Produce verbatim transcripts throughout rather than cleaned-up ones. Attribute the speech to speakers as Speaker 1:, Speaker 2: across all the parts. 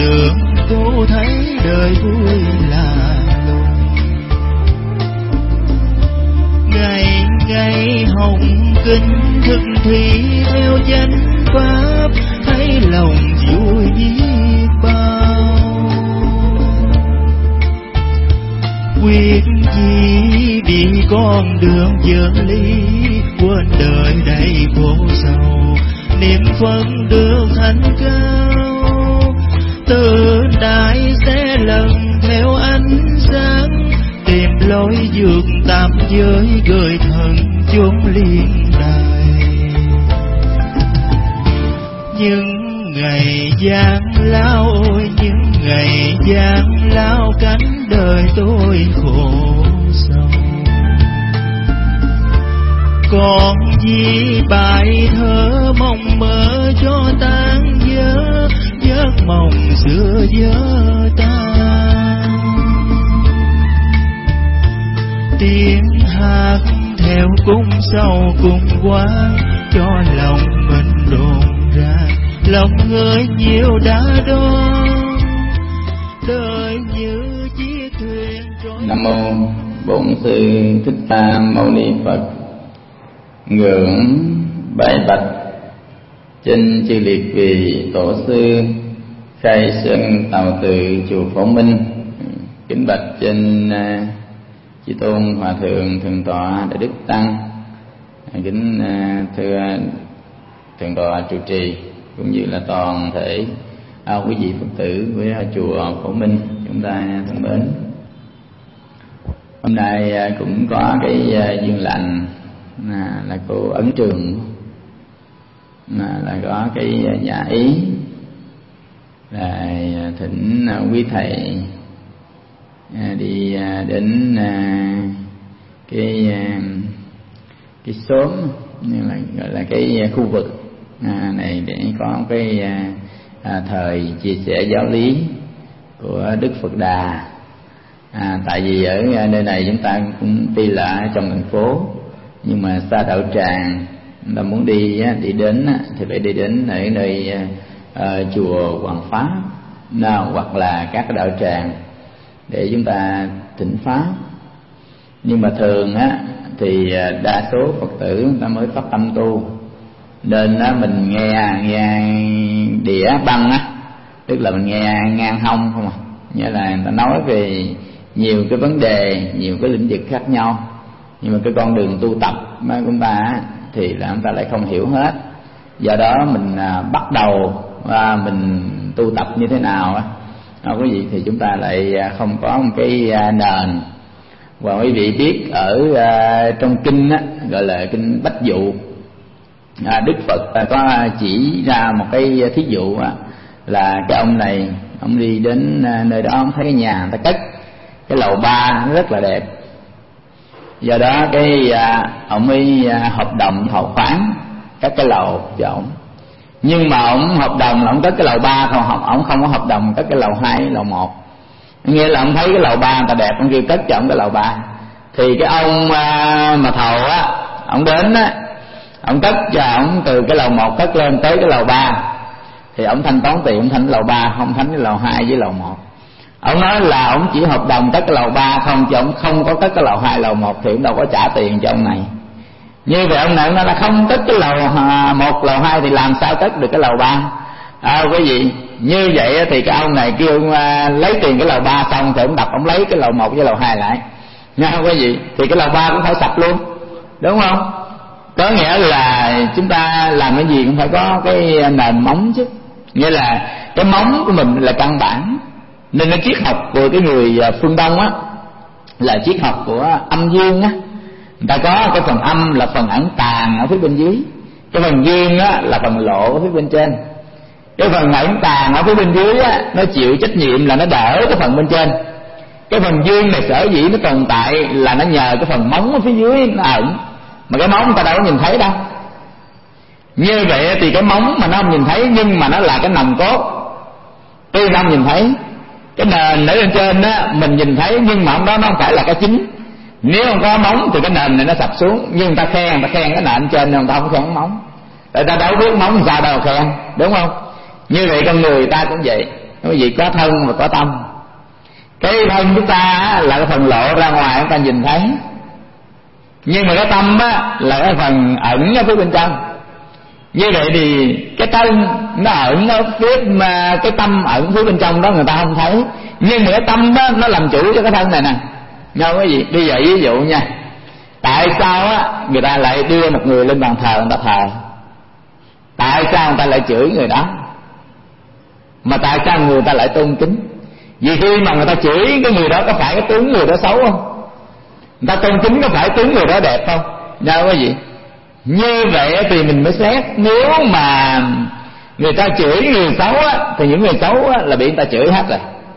Speaker 1: đường cô thấy đời vui là lùng. Ngày ngày hồng kinh thực thi theo chánh pháp, thấy lòng vui biết bao. Quyết gì đi con đường vợ ly, quên đời đầy khổ sầu, niệm Phật được thành cao. Từ đại sẽ lần theo ánh sáng, tìm lối vượt tam giới, gửi thần chốn liên đài. Những ngày gian lao ôi, những ngày gian lao, cánh đời tôi khổ sầu. Còn gì bài thơ mong mơ cho tan vỡ, giấc mộng xưa vỡ tan. Tiếng hát theo cung sâu cùng quán, cho lòng mình rộn ràng, lòng người nhiều đã đoan. Đời như chiếc thuyền trôi.
Speaker 2: Nam mô Bổn Sư Thích Ca Mâu Ni Phật. Ngưỡng bái bạch trên chư liệt vị tổ sư khai sơn tào tự chùa Phổ Minh. Kính bạch trên chư tôn hòa thượng thượng tọa Đại Đức Tăng. Kính thưa thượng tọa trụ trì cũng như là toàn thể à, quý vị Phật tử với chùa Phổ Minh chúng ta thân mến. Hôm nay cũng có cái duyên lành là, là cô Ấn Trường là, là có cái nhà ý là thỉnh quý thầy đi đến cái cái xóm như là gọi là cái khu vực này để có cái à, thời chia sẻ giáo lý của Đức Phật Đà. À, tại vì ở nơi này chúng ta cũng tuy là ở trong thành phố nhưng mà xa đạo tràng, chúng ta muốn đi đi đến thì phải đi đến ở nơi uh, chùa Hoàng Pháp nào hoặc là các cái đạo tràng để chúng ta thỉnh pháp. Nhưng mà thường á thì đa số Phật tử chúng ta mới phát tâm tu, nên á mình nghe nghe đĩa băng á, tức là mình nghe ngang hông không à, nghĩa là người ta nói về nhiều cái vấn đề, nhiều cái lĩnh vực khác nhau, nhưng mà cái con đường tu tập của chúng ta thì là chúng ta lại không hiểu hết. Do đó mình à, bắt đầu à, mình tu tập như thế nào á, à, quý vị thì chúng ta lại không có một cái à, nền. Và quý vị biết ở à, trong kinh á, gọi là kinh Bách Dụ, à, Đức Phật à, có chỉ ra một cái thí dụ á, là cái ông này ông đi đến à, nơi đó ông thấy cái nhà người ta cất cái lầu ba nó rất là đẹp. Do đó cái à, ông ấy à, hợp đồng thầu khoán các cái lầu cho ông, nhưng mà ông hợp đồng là ông cất cái lầu ba, không học ông không có hợp đồng cất cái lầu hai, lầu một. Nghĩa là ông thấy cái lầu ba người ta đẹp, ông kêu cất cho ông cái lầu ba. Thì cái ông à, mà thầu á, ông đến á, ông cất cho ông từ cái lầu một cất lên tới cái lầu ba, thì ông thanh toán tiền, ông thanh cái lầu ba, không thanh cái lầu hai với lầu một. Ông nói là ông chỉ hợp đồng cất cái lầu ba không, chứ ông không có cất cái lầu hai, lầu một thì ông đâu có trả tiền cho ông này. Như vậy ông này ông nói là không cất cái lầu một, lầu hai thì làm sao cất được cái lầu ba. À, quý vị, như vậy thì cái ông này kêu ông lấy tiền cái lầu ba xong thì ông đập ông lấy cái lầu một với lầu hai lại nha quý vị, thì cái lầu ba cũng phải sập luôn, đúng không? Có nghĩa là chúng ta làm cái gì cũng phải có cái nền móng chứ, nghĩa là cái móng của mình là căn bản. Nên cái triết học của cái người phương Đông á là triết học của âm dương á. Người ta có cái phần âm là phần ẩn tàng ở phía bên dưới, cái phần dương á là phần lộ ở phía bên trên. Cái phần ẩn tàng ở phía bên dưới á, nó chịu trách nhiệm là nó đỡ cái phần bên trên. Cái phần dương này sở dĩ nó tồn tại là nó nhờ cái phần móng ở phía dưới nó ẩn, mà cái móng người ta đâu có nhìn thấy đâu. Như vậy thì cái móng mà nó không nhìn thấy, nhưng mà nó là cái nòng cốt, tuy nó không nhìn thấy. Cái nền ở bên trên á mình nhìn thấy, nhưng mà đó nó không phải là cái chính. Nếu không có móng thì cái nền này nó sập xuống. Nhưng người ta khen, người ta khen cái nền trên, người ta không khen cái móng. Người ta đâu biết móng sao đâu khen, đúng không? Như vậy con người ta cũng vậy. Quý vị, có thân và có tâm. Cái thân chúng ta là cái phần lộ ra ngoài chúng ta nhìn thấy, nhưng mà cái tâm á là cái phần ẩn ở phía bên trong. Như vậy thì cái thân nó ẩn ở phía mà cái tâm ẩn phía bên trong đó người ta không thấy, nhưng mà cái tâm đó nó làm chủ cho cái thân này nè. Nghe quý vị, bây giờ ví dụ nha, tại sao á người ta lại đưa một người lên bàn thờ người ta thờ? Tại sao người ta lại chửi người đó? Mà tại sao người ta lại tôn kính? Vì khi mà người ta chửi cái người đó, có phải cái tướng người đó xấu không? Người ta tôn kính có phải tướng người đó đẹp không? Nghe quý vị, như vậy thì mình mới xét. Nếu mà người ta chửi người xấu á, thì những người xấu á là bị người ta chửi hết rồi.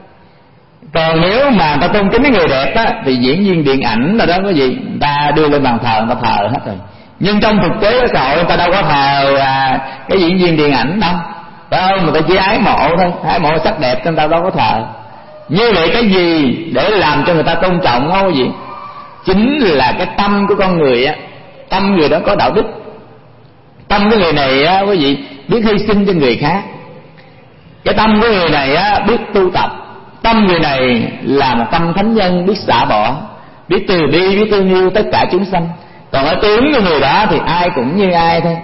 Speaker 2: Còn nếu mà người ta tôn kính cái người đẹp á, thì diễn viên điện ảnh rồi đó quý vị, người ta đưa lên bàn thờ người ta thờ hết rồi. Nhưng trong thực tế xã hội người ta đâu có thờ à, cái diễn viên điện ảnh đâu, phải không? Người ta chỉ ái mộ thôi, ái mộ sắc đẹp, người ta đâu có thờ. Như vậy cái gì để làm cho người ta tôn trọng không quý vị? Chính là cái tâm của con người á. Tâm người đó có đạo đức. Tâm của người này á quý vị biết hy sinh cho người khác. Cái tâm của người này á biết tu tập. Tâm người này là một tâm thánh nhân, biết xả bỏ, biết từ bi, biết thương yêu tất cả chúng sanh. Còn ở tướng của người đó thì ai cũng như ai thôi.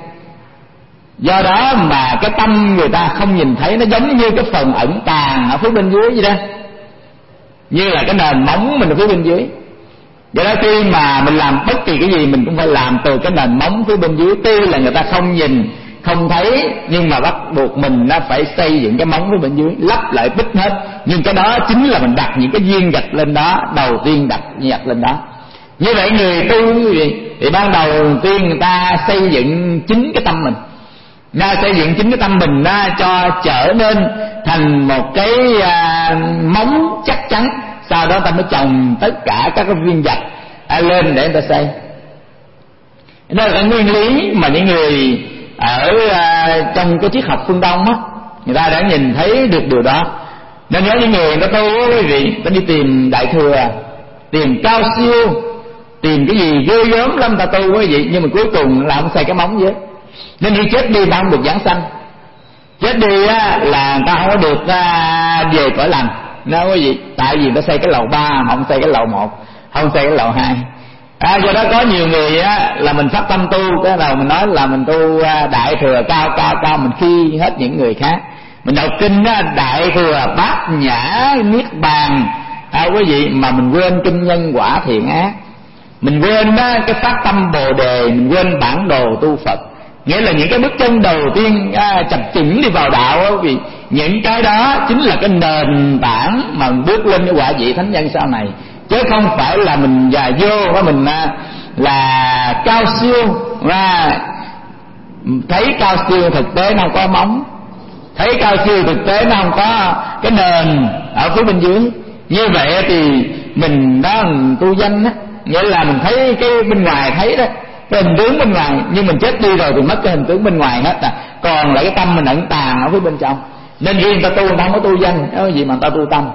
Speaker 2: Do đó mà cái tâm người ta không nhìn thấy, nó giống như cái phần ẩn tàng ở phía bên dưới vậy đó, như là cái nền móng mình ở phía bên dưới. Do đó khi mà mình làm bất kỳ cái gì mình cũng phải làm từ cái nền móng phía bên dưới. Tuy là người ta không nhìn, không thấy, nhưng mà bắt buộc mình nó phải xây dựng cái móng phía bên dưới, lắp lại bít hết. Nhưng cái đó chính là mình đặt những cái viên gạch lên đó, đầu tiên đặt gạch lên đó. Như vậy người tu như vậy thì ban đầu tiên người ta xây dựng chính cái tâm mình, nó xây dựng chính cái tâm mình đó, cho trở nên thành một cái à, móng chắc chắn. Sau đó ta mới trồng tất cả các cái viên gạch à, lên để người ta xây. Đó là cái nguyên lý mà những người ở à, trong cái triết học phương Đông á, người ta đã nhìn thấy được điều đó. Nên nhớ những người người ta tu quý vị, ta đi tìm đại thừa, tìm cao siêu, tìm cái gì ghê gớm lắm ta tu quý vị, nhưng mà cuối cùng là không xây cái móng dưới. Nên khi chết đi ta không được giảng sanh. Chết đi á là ta không có được à, về cõi lành. Nó quý vị, tại vì ta xây cái lầu ba mà không xây cái lầu một, không xây cái lầu hai. À, do đó có nhiều người á là mình phát tâm tu, cái đầu mình nói là mình tu à, đại thừa cao cao cao, mình khi hết những người khác. Mình đọc kinh á, đại thừa bát nhã niết bàn à, quý vị, mà mình quên kinh nhân quả thiện ác. Mình quên á, cái phát tâm bồ đề, mình quên bản đồ tu Phật. Nghĩa là những cái bước chân đầu tiên à, chập chững đi vào đạo á, vì những cái đó chính là cái nền tảng mà mình bước lên cái quả vị thánh nhân sau này, chứ không phải là mình già vô và mình à, là cao siêu. Và thấy cao siêu thực tế nó không có móng, thấy cao siêu thực tế nó không có cái nền ở phía bên dưới. Như vậy thì mình đó tu danh á, nghĩa là mình thấy cái bên ngoài thấy đó, cái hình tướng bên ngoài, nhưng mình chết đi rồi thì mất cái hình tướng bên ngoài hết à, còn lại cái tâm mình ẩn tàng ở phía bên trong. Nên khi người ta tu người ta không có tu danh, cái gì mà người ta tu tâm.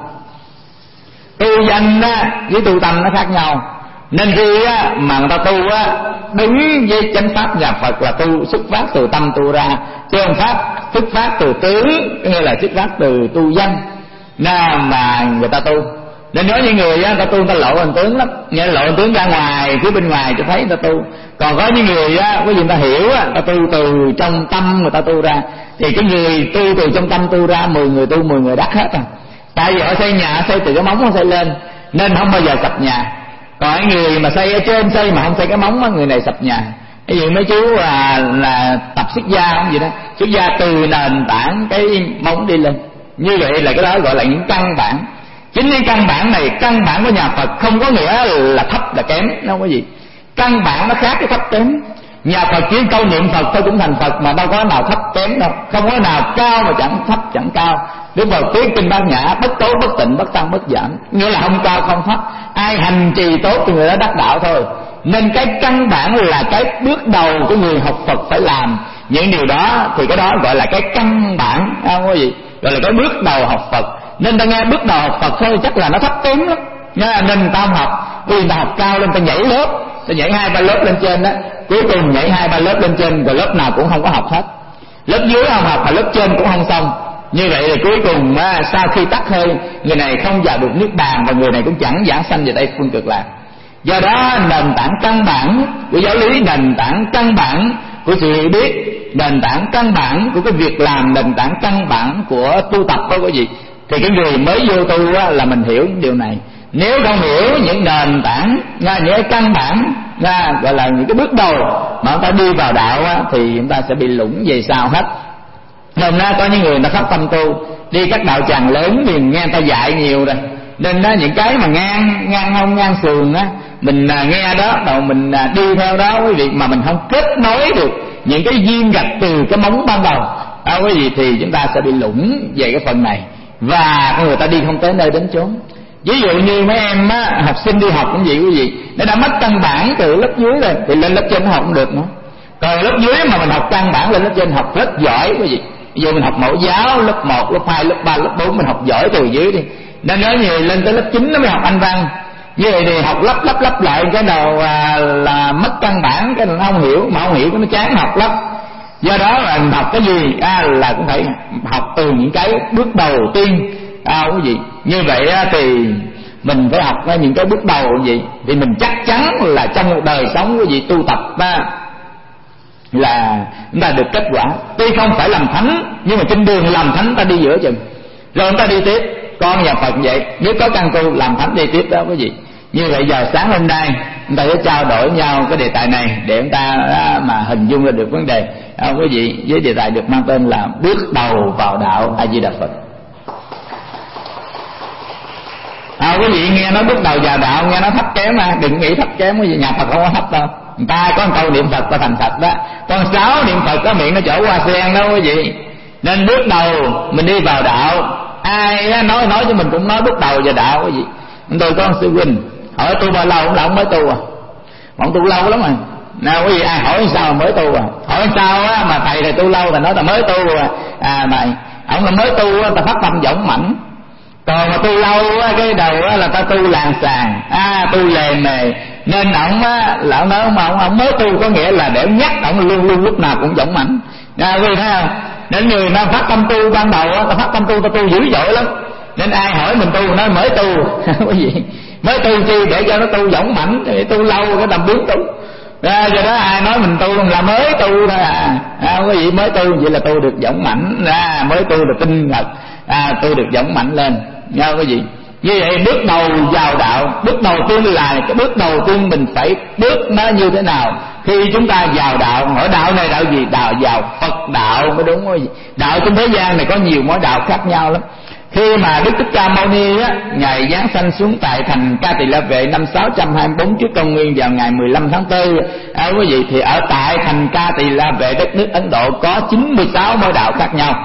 Speaker 2: Tu danh á với tu tâm nó khác nhau. Nên khi á mà người ta tu á đúng với chánh pháp nhà Phật là tu xuất phát từ tâm tu ra, chứ không pháp xuất phát từ tướng, nghĩa là xuất phát từ tu danh na mà người ta tu. Nên nói những người á, ta tu người ta lộ hình tướng lắm, nghĩa lộ hình tướng ra ngoài, phía bên ngoài cho thấy người ta tu. Còn có những người á, có gì người ta hiểu á, ta tu từ trong tâm người ta tu ra. Thì cái người tu từ trong tâm tu ra, mười người tu mười người đắc hết à. Tại vì họ xây nhà xây từ cái móng họ xây lên, nên không bao giờ sập nhà. Còn cái người mà xây ở trên xây mà không xây cái móng á, người này sập nhà. Cái gì mấy chú à, là tập xuất gia không gì đó, xuất gia từ nền tảng cái móng đi lên. Như vậy là cái đó gọi là những căn bản. Chính những căn bản này, căn bản của nhà Phật không có nghĩa là thấp là kém, nó không có gì. Căn bản nó khác cái thấp kém. Nhà Phật chỉ câu niệm Phật thôi cũng thành Phật, mà đâu có nào thấp kém đâu, không có nào cao mà chẳng thấp chẳng cao. Đức Phật thuyết kinh Bát Nhã, bất tố bất tịnh bất tăng bất giảm, nghĩa là không cao không thấp, ai hành trì tốt thì người đó đắc đạo thôi. Nên cái căn bản là cái bước đầu của người học Phật phải làm. Những điều đó thì cái đó gọi là cái căn bản, không có gì, gọi là cái bước đầu học Phật. Nên ta nghe bước đầu học Phật thôi chắc là nó thấp kém lắm nha. Nên người ta không học, vì người ta học cao lên, ta nhảy lớp, ta nhảy hai ba lớp lên trên đó, cuối cùng nhảy hai ba lớp lên trên rồi lớp nào cũng không có học hết. Lớp dưới không học mà lớp trên cũng không xong. Như vậy là cuối cùng á, sau khi tắt hơi, người này không vào được niết bàn và người này cũng chẳng giảng sanh về Tây phương Cực Lạc. Do đó nền tảng căn bản của giáo lý, nền tảng căn bản của sự hiểu biết, nền tảng căn bản của cái việc làm, nền tảng căn bản của tu tập đó quý vị, thì cái người mới vô tu á, là mình hiểu điều này. Nếu không hiểu những nền tảng, những cái căn bản, gọi là những cái bước đầu mà chúng ta đi vào đạo á, thì chúng ta sẽ bị lũng về sau hết. Nên á, có những người ta phát tâm tu, đi các đạo tràng lớn thì nghe ta dạy nhiều rồi, nên á, những cái mà ngang ngang hông ngang sườn á, mình à, nghe đó rồi mình à, đi theo đó quý vị, mà mình không kết nối được những cái viên gạch từ cái móng ban đầu đó quý vị, thì chúng ta sẽ bị lũng về cái phần này, và người ta đi không tới nơi đến chốn. Ví dụ như mấy em á, học sinh đi học cũng vậy quý vị, nó đã mất căn bản từ lớp dưới rồi thì lên lớp trên học không được nữa. Còn lớp dưới mà mình học căn bản lên lớp trên học rất giỏi quý vị. Ví dụ mình học mẫu giáo lớp một, lớp hai, lớp ba, lớp bốn, mình học giỏi từ dưới đi, nên nói nhiều lên tới lớp chín nó mới học Anh văn. Như vậy thì học lắp lắp lắp lại cái đầu à, là mất căn bản, cái nó không hiểu, mà không hiểu cái nó chán học lắm. Do đó là học cái gì à, là cũng phải học từ những cái bước đầu tiên à, quý vị. Như vậy á, thì mình phải học những cái bước đầu gì thì mình chắc chắn là trong một đời sống quý vị tu tập á, là chúng ta được kết quả. Tuy không phải làm thánh, nhưng mà trên đường làm thánh ta đi giữa chừng, rồi chúng ta đi tiếp. Con nhà Phật vậy, nếu có căn tu làm thánh đi tiếp đó quý vị. Như vậy giờ sáng hôm nay chúng ta sẽ trao đổi nhau cái đề tài này để chúng ta mà hình dung ra được vấn đề à, quý vị, với đề tài được mang tên là bước đầu vào đạo A Di Đà Phật. À, quý vị nghe nói bước đầu vào đạo nghe nó thấp kém mà đừng nghĩ thấp kém, quý vị, nhà Phật không có thấp đâu. Người ta có một câu niệm Phật ta thành Phật đó, con sáu niệm Phật có miệng nó chỗ hoa sen đó quý vị. Nên bước đầu mình đi vào đạo, ai nói nói cho mình cũng nói bước đầu vào đạo quý vị. Tôi có sư huynh hỏi tu bao lâu, cũng là ông mới tu à, ông tu lâu lắm rồi. Nào quý vị, ai hỏi sao mà mới tu à, hỏi sao á mà thầy thầy tu lâu thầy nói là mới tu à, à mà ông là mới tu á, ta phát tâm dõng mãnh. Còn mà tu lâu á, cái đầu á là ta tu làng sàng, à tu lề mề. Nên ổng á là ông nói mà ông, ông mới tu có nghĩa là để nhắc ổng luôn luôn lúc nào cũng dõng mãnh. À, quý vị thấy không? Nên người ta phát tâm tu ban đầu á, ta phát tâm tu ta tu dữ dội lắm. Nên ai hỏi mình tu nói mới tu quý vị, mới tu chi để cho nó tu dõng mãnh, thì tu lâu cái tầm biến tu. À, do đó ai nói mình tu là mới tu thôi à, à quý vị, mới tu vậy là tu được dõng mãnh, à, mới tu được tinh thật, à, tu được dõng mãnh lên nha quý vị. Như vậy bước đầu vào đạo, bước đầu tiên là cái bước đầu tiên mình phải bước nó như thế nào khi chúng ta vào đạo. Hỏi đạo này đạo gì? Đạo vào Phật đạo mới đúng quý vị. Đạo trên thế gian này có nhiều mối đạo khác nhau lắm. Khi mà Đức Thích Ca Mâu Ni á, ngài giáng sanh xuống tại thành Ca Tỳ La Vệ năm sáu trăm hai mươi bốn trước công nguyên vào ngày mười lăm tháng tư à, quý vị, thì ở tại thành Ca Tỳ La Vệ đất nước Ấn Độ có chín mươi sáu mối đạo khác nhau.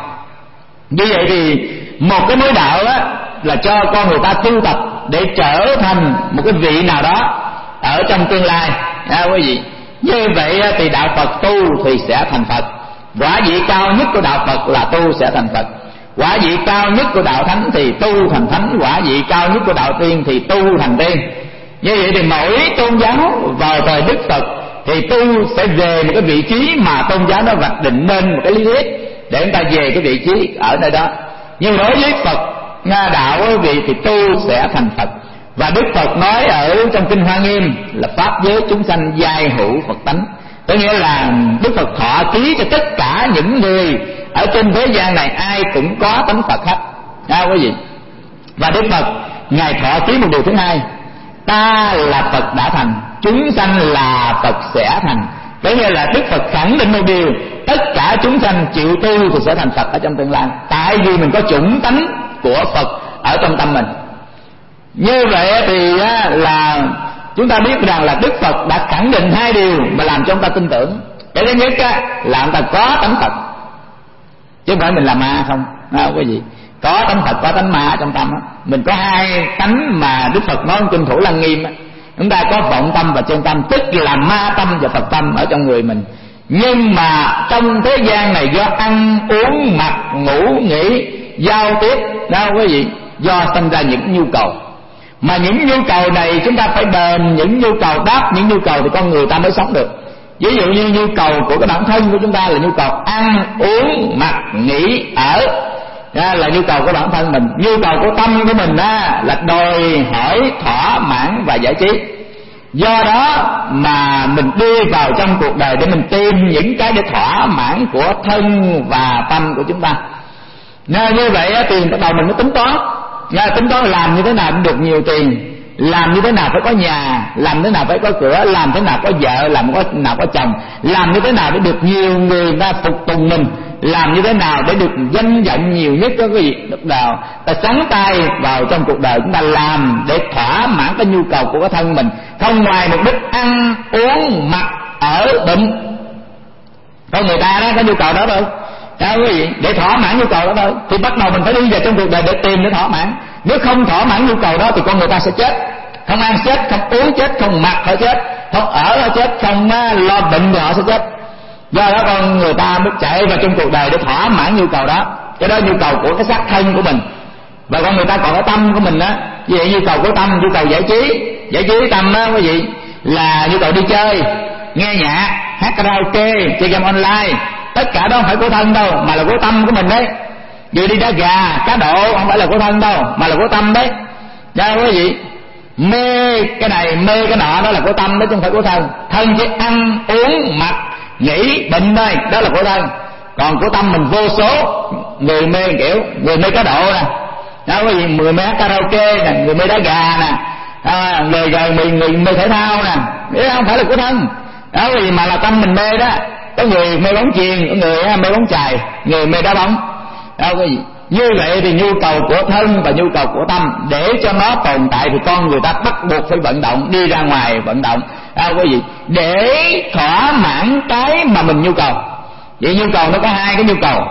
Speaker 2: Như vậy thì một cái mối đạo á là cho con người ta tu tập để trở thành một cái vị nào đó ở trong tương lai à, quý vị. Như vậy thì đạo Phật tu thì sẽ thành Phật, quả vị cao nhất của đạo Phật là tu sẽ thành Phật. Quả vị cao nhất của đạo thánh thì tu thành thánh, quả vị cao nhất của đạo tiên thì tu thành tiên. Như vậy thì mỗi tôn giáo vào thời Đức Phật thì tu sẽ về một cái vị trí mà tôn giáo nó vạch định nên một cái lý thuyết để chúng ta về cái vị trí ở nơi đó. Nhưng đối với Phật Nga đạo quý vị thì tu sẽ thành Phật. Và Đức Phật nói ở trong kinh Hoa Nghiêm là pháp giới chúng sanh giai hữu Phật tánh, có nghĩa là Đức Phật thọ ký cho tất cả những người ở trên thế gian này ai cũng có tánh Phật hết à, quý vị. Và Đức Phật ngài thọ ký một điều thứ hai, ta là Phật đã thành, chúng sanh là Phật sẽ thành. Có nghĩa là Đức Phật khẳng định một điều, tất cả chúng sanh chịu tu thì sẽ thành Phật ở trong tương lai, tại vì mình có chủng tánh của Phật ở trong tâm mình. Như vậy thì là chúng ta biết rằng là Đức Phật đã khẳng định hai điều mà làm cho chúng ta tin tưởng. Cái thứ nhất là chúng ta có tánh Phật, chứ không phải mình là ma không à, quý vị. Có tánh Phật, có tánh ma ở trong tâm đó. Mình có hai tánh mà Đức Phật nói trong kinh Thủ Lăng Nghiêm đó. Chúng ta có vọng tâm và chân tâm, tức là ma tâm và Phật tâm ở trong người mình. Nhưng mà trong thế gian này do ăn uống mặc ngủ nghỉ giao tiếp đó quý vị, do sinh ra những nhu cầu, mà những nhu cầu này chúng ta phải đền những nhu cầu, đáp những nhu cầu thì con người ta mới sống được. Ví dụ như nhu cầu của cái bản thân của chúng ta là nhu cầu ăn uống mặc nghỉ ở.
Speaker 3: Đó là nhu cầu của bản thân mình. Nhu cầu của tâm của mình đó là đòi hỏi thỏa mãn và giải trí. Do đó mà mình đi vào trong cuộc đời để mình tìm những cái để thỏa mãn của thân và tâm của chúng ta. Nên như vậy thì bắt đầu mình mới tính toán, tính toán làm như thế nào để được nhiều tiền, làm như thế nào phải có nhà, làm thế nào phải có cửa, làm thế nào có vợ, làm thế nào có chồng, làm như thế nào để được nhiều người ta phục tùng mình, làm như thế nào để được danh vọng nhiều nhất đó quý vị. Lúc nào ta sắn tay vào trong cuộc đời, chúng ta làm để thỏa mãn cái nhu cầu của cái thân mình, không ngoài mục đích ăn uống mặc ở bệnh. Con người ta đó có nhu cầu đó thôi, đó quý vị, để thỏa mãn nhu cầu đó thôi. Thì bắt đầu mình phải đi vào trong cuộc đời để tìm để thỏa mãn. Nếu không thỏa mãn nhu cầu đó thì con người ta sẽ chết. Không ăn chết, không uống chết, không mặc họ chết, không ở họ chết, không lo bệnh thì họ sẽ chết. Do đó con người ta mới chạy vào trong cuộc đời để thỏa mãn nhu cầu đó. Cái đó nhu cầu của cái xác thân của mình. Và con người ta còn cái tâm của mình đó. Vì vậy nhu cầu của tâm, nhu cầu giải trí. Giải trí tâm đó quý vị là nhu cầu đi chơi, nghe nhạc, hát karaoke, chơi game online. Tất cả đó không phải của thân đâu, mà là của tâm của mình đấy. Vừa đi đá gà, cá độ không phải là của thân đâu, mà là của tâm đấy. Đó quý vị, mê cái này mê cái nọ đó là của tâm đó, chứ không phải của thân. Thân chỉ ăn uống mặc nghĩ bệnh thôi, đó là của thân. Còn của tâm mình vô số. Người mê kiểu người mê cá độ nè, đó quý vị, người mê karaoke nè, người mê đá gà nè, à, người rồi người, người mê thể thao nè, đấy không phải là của thân đó quý vị, mà là tâm mình mê đó. Có người mê bóng chuyền, có người mê bóng chài, người mê đá bóng đó quý vị. Như vậy thì nhu cầu của thân và nhu cầu của tâm, để cho nó tồn tại thì con người ta bắt buộc phải vận động, đi ra ngoài vận động à, quý vị, để thỏa mãn cái mà mình nhu cầu. Vậy nhu cầu nó có hai cái nhu cầu.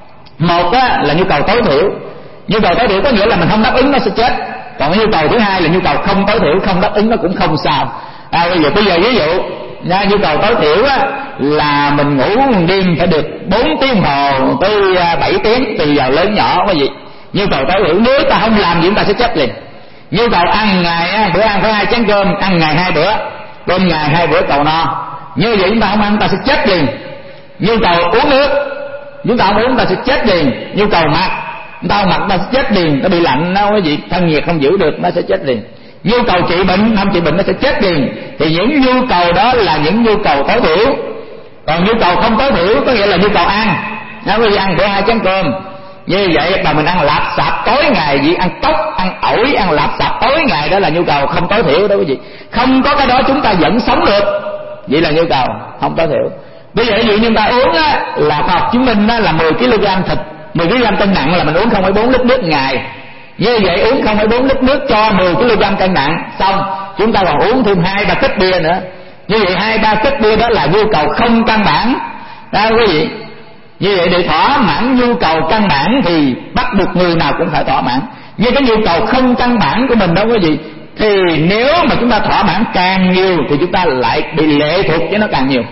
Speaker 3: Một á, là nhu cầu tối thiểu. Nhu cầu tối thiểu có nghĩa là mình không đáp ứng nó sẽ chết. Còn cái nhu cầu thứ hai là nhu cầu không tối thiểu, không đáp ứng nó cũng không sao à, bây giờ bây giờ ví dụ nha, nhu cầu tối thiểu á, là mình ngủ một đêm phải được bốn tiếng hồ tới bảy tiếng tùy vào lớn nhỏ cái gì. Nhu cầu tối thiểu nếu ta không làm gì chúng ta sẽ chết liền. Nhu cầu ăn ngày á, bữa ăn phải hai chén cơm, ăn ngày hai bữa, cơm ngày hai bữa cầu no. Như vậy chúng ta không ăn chúng ta sẽ chết liền. Nhu cầu uống nước, chúng ta không uống chúng ta sẽ chết liền. Nhu cầu mặc, chúng ta không mặc chúng ta sẽ chết liền, nó bị lạnh nó cái gì thân nhiệt không giữ được nó sẽ chết liền. Nhu cầu trị bệnh, không trị bệnh nó sẽ chết liền. Thì những nhu cầu đó là những nhu cầu tối thiểu. Còn nhu cầu không tối thiểu có nghĩa là nhu cầu ăn, nó quý vị ăn bữa hai chén cơm. Như vậy mà mình ăn lạp xạp tối ngày, gì ăn cốc, ăn ổi, ăn lạp xạp tối ngày, đó là nhu cầu không tối thiểu đó quý vị. Không có cái đó chúng ta vẫn sống được, vậy là nhu cầu không tối thiểu. Bây giờ ví dụ như chúng ta uống á, là khoa học chứng minh á, là mười ki lô gam thịt, mười ki lô gam cân nặng là mình uống không phẩy bốn lít nước ngày. Như vậy uống không phẩy bốn lít nước cho mười ki lô gam cân nặng, xong chúng ta còn uống thêm hai ba kích bia nữa. Như vậy hai ba kích bia đó là nhu cầu không căn bản đó quý vị. Như vậy để thỏa mãn nhu cầu căn bản thì bắt buộc người nào cũng phải thỏa mãn. Nhưng cái nhu cầu không căn bản của mình đó quý vị, thì nếu mà chúng ta thỏa mãn càng nhiều thì chúng ta lại bị lệ thuộc với nó càng nhiều.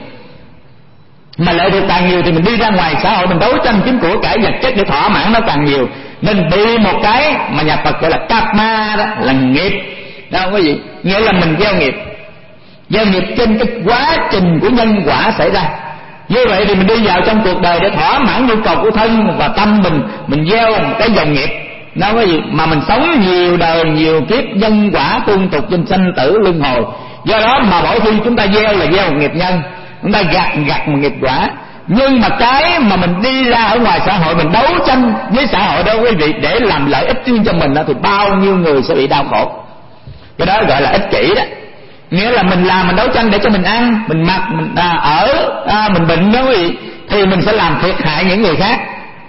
Speaker 3: Mà lệ thuộc càng nhiều thì mình đi ra ngoài xã hội mình đấu tranh kiếm của cải vật chất để thỏa mãn nó càng nhiều. Nên bị một cái mà nhà Phật gọi là karma, đó là nghiệp đó quý vị. Nghĩa là mình gieo nghiệp, gieo nghiệp trên cái quá trình của nhân quả xảy ra. Như vậy thì mình đi vào trong cuộc đời để thỏa mãn nhu cầu của thân và tâm mình, mình gieo một cái dòng nghiệp đó quý vị. Mà mình sống nhiều đời nhiều kiếp, nhân quả tuôn tục trên sanh tử luân hồi. Do đó mà mỗi khi chúng ta gieo là gieo một nghiệp nhân, chúng ta gặt gặt một nghiệp quả. Nhưng mà cái mà mình đi ra ở ngoài xã hội, mình đấu tranh với xã hội đó quý vị, để làm lợi ích riêng cho mình đó, thì bao nhiêu người sẽ bị đau khổ. Cái đó gọi là ích kỷ đó. Nghĩa là mình làm, mình đấu tranh để cho mình ăn, mình mặc, mình à, ở, à, mình bệnh đó quý vị, thì mình sẽ làm thiệt hại những người khác.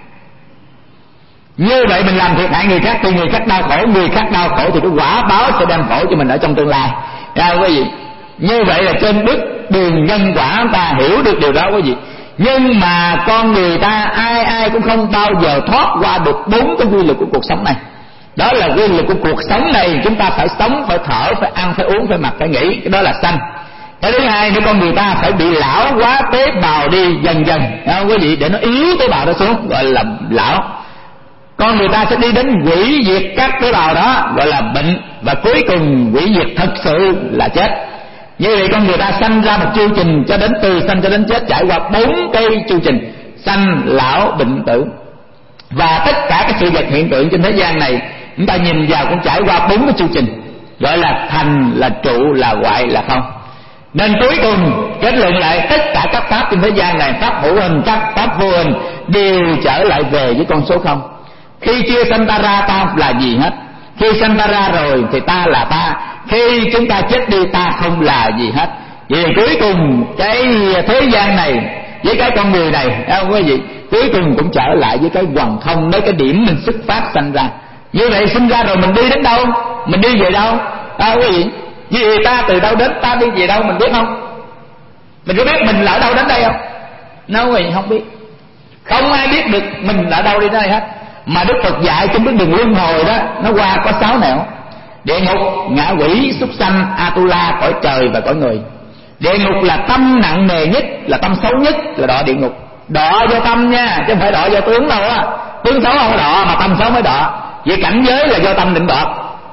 Speaker 3: Như vậy mình làm thiệt hại người khác thì người khác đau khổ, người khác đau khổ thì cái quả báo sẽ đem khổ cho mình ở trong tương lai. Đó quý vị. Như vậy là trên bước đường nhân quả ta hiểu được điều đó quý vị. Nhưng mà con người ta ai ai cũng không bao giờ thoát qua được bốn cái quy luật của cuộc sống này. Đó là quy luật của cuộc sống này, chúng ta phải sống, phải thở, phải ăn, phải uống, phải mặc, phải nghĩ. Cái đó là sanh. Cái thứ hai nữa, con người ta phải bị lão hóa tế bào đi dần dần đó quý vị, để nó yếu tế bào đó xuống, gọi là lão. Con người ta sẽ đi đến hủy diệt các tế bào đó, gọi là bệnh. Và cuối cùng hủy diệt thật sự là chết. Như vậy con người ta sanh ra một chương trình cho đến từ sanh cho đến chết, trải qua bốn cái chương trình: sanh, lão, bệnh, tử. Và tất cả các sự vật hiện tượng trên thế gian này, chúng ta nhìn vào cũng trải qua bốn cái chu trình, gọi là thành, là trụ, là hoại, là không. Nên cuối cùng kết luận lại tất cả các pháp trên thế gian này, pháp hữu hình, các pháp vô hình, đều trở lại về với con số không. Khi chưa sanh ta ra, ta là gì hết. Khi sanh ta ra rồi thì ta là ta. Khi chúng ta chết đi, ta không là gì hết. Vì cuối cùng cái thế gian này với cái con người này, không có gì, cuối cùng cũng trở lại với cái hoằng không, nơi cái điểm mình xuất phát sanh ra. Như vậy sinh ra rồi mình đi đến đâu, mình đi về đâu, à, quý vị? Vì ta từ đâu đến, ta đi về đâu mình biết không? Mình có biết mình là ở đâu đến đây không? Đâu quý vị, không biết. Không ai biết được mình là ở đâu đi đến đây hết. Mà Đức Phật dạy trong cái đường luân hồi đó, nó qua có sáu nẻo: địa ngục, ngạ quỷ, súc sanh, Atula, cõi trời và cõi người. Địa ngục là tâm nặng nề nhất, là tâm xấu nhất, là đọa địa ngục. Đọa do tâm nha, chứ không phải đọa do tướng đâu á. Tướng xấu không đọa, mà tâm xấu mới đọa. Vì cảnh giới là do tâm định đoạt,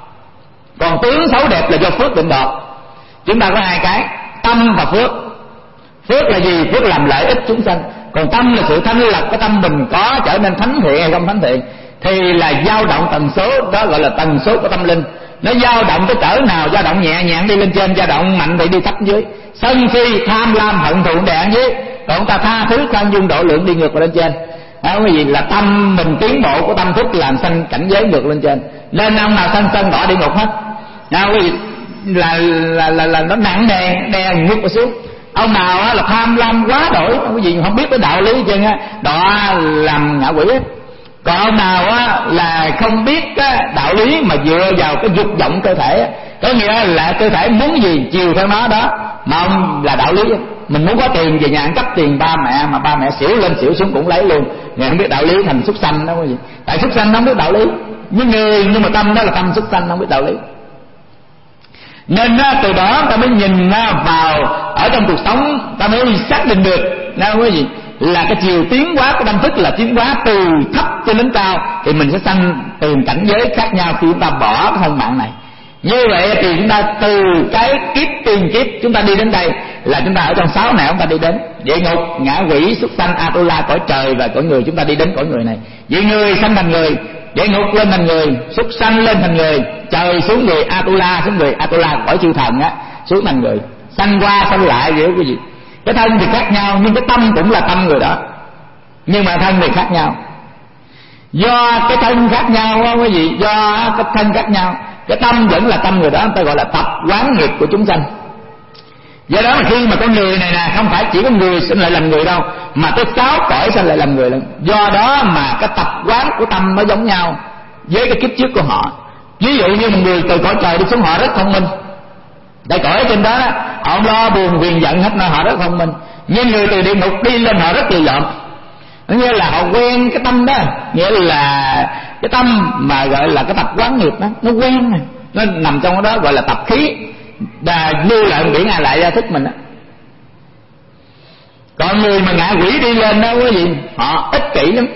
Speaker 3: còn tướng xấu đẹp là do phước định đoạt. Chúng ta có hai cái, tâm và phước. Phước là gì? Phước làm lợi ích chúng sanh. Còn tâm là sự thanh lập của tâm mình có trở nên thánh thiện hay không thánh thiện, thì là dao động tần số, đó gọi là tần số của tâm linh. Nó dao động tới cỡ nào, dao động nhẹ nhàng đi lên trên, dao động mạnh thì đi thấp dưới. Sân si, tham lam, hận thù đè dưới. Còn ta tha thứ, khoan dung, độ lượng đi ngược vào lên trên. Đó, cái gì là tâm mình tiến bộ của tâm thức làm sanh cảnh giới ngược lên trên. Nên ông nào sanh sân đọa địa ngục hết. Đó, cái gì là là là, là nó nặng nề đè ngược vào xuống. Ông nào á, là tham lam quá đổi, cái gì không biết cái đạo lý chứ á, đọa làm ngạ quỷ. Còn ông nào á, là không biết cái đạo lý mà dựa vào cái dục vọng cơ thể, có nghĩa là cơ thể muốn gì chiều theo nó đó, mà ông là đạo lý. Mình muốn có tiền về nhà ăn cắp tiền ba mẹ, mà ba mẹ xỉu lên xỉu xuống cũng lấy luôn. Người không biết đạo lý thành súc sanh đó, cái gì? Tại súc sanh nó không biết đạo lý, nhưng người nhưng mà tâm đó là tâm súc sanh, không biết đạo lý. Nên á, từ đó ta mới nhìn vào ở trong cuộc sống, ta mới xác định được nào cái gì là cái chiều tiến hóa của tâm thức là tiến hóa từ thấp cho đến cao, thì mình sẽ sanh từng cảnh giới khác nhau khi chúng ta bỏ cái thân mạng này. Như vậy thì chúng ta từ cái kiếp tiền kiếp chúng ta đi đến đây là chúng ta ở trong sáu nẻo chúng ta đi đến địa ngục, ngạ quỷ, súc sanh, Atula, cõi trời và cõi người. Chúng ta đi đến cõi người này. Vì người sanh thành người, địa ngục lên thành người, súc sanh lên thành người, trời xuống người, Atula xuống người, Atula cõi chư thần á xuống thành người, sanh qua sanh lại vậy cái gì. Cái thân thì khác nhau nhưng cái tâm cũng là tâm người đó, nhưng mà thân thì khác nhau. Do cái thân khác nhau cái gì, do cái thân khác nhau, cái tâm vẫn là tâm người đó, người ta gọi là tập quán nghiệp của chúng sanh. Do đó mà khi mà con người này nè, không phải chỉ có người sinh lại làm người đâu, mà tới sáu cõi sinh lại làm người luôn. Do đó mà cái tập quán của tâm nó giống nhau với cái kiếp trước của họ. Ví dụ như một người từ cõi trời đi xuống, họ rất thông minh, tại cõi trên đó họ không lo buồn phiền giận hết, nên họ rất thông minh. Nhưng người từ địa ngục đi lên họ rất lì lợm, nghĩa là họ quen cái tâm đó, nghĩa là cái tâm mà gọi là cái tập quán nghiệp đó, nó quen này, nó nằm trong đó gọi là tập khí, đà lưu lại biển A Lại ra thức mình đó. Còn người mà ngạ quỷ đi lên đó cái gì, họ ích kỷ lắm,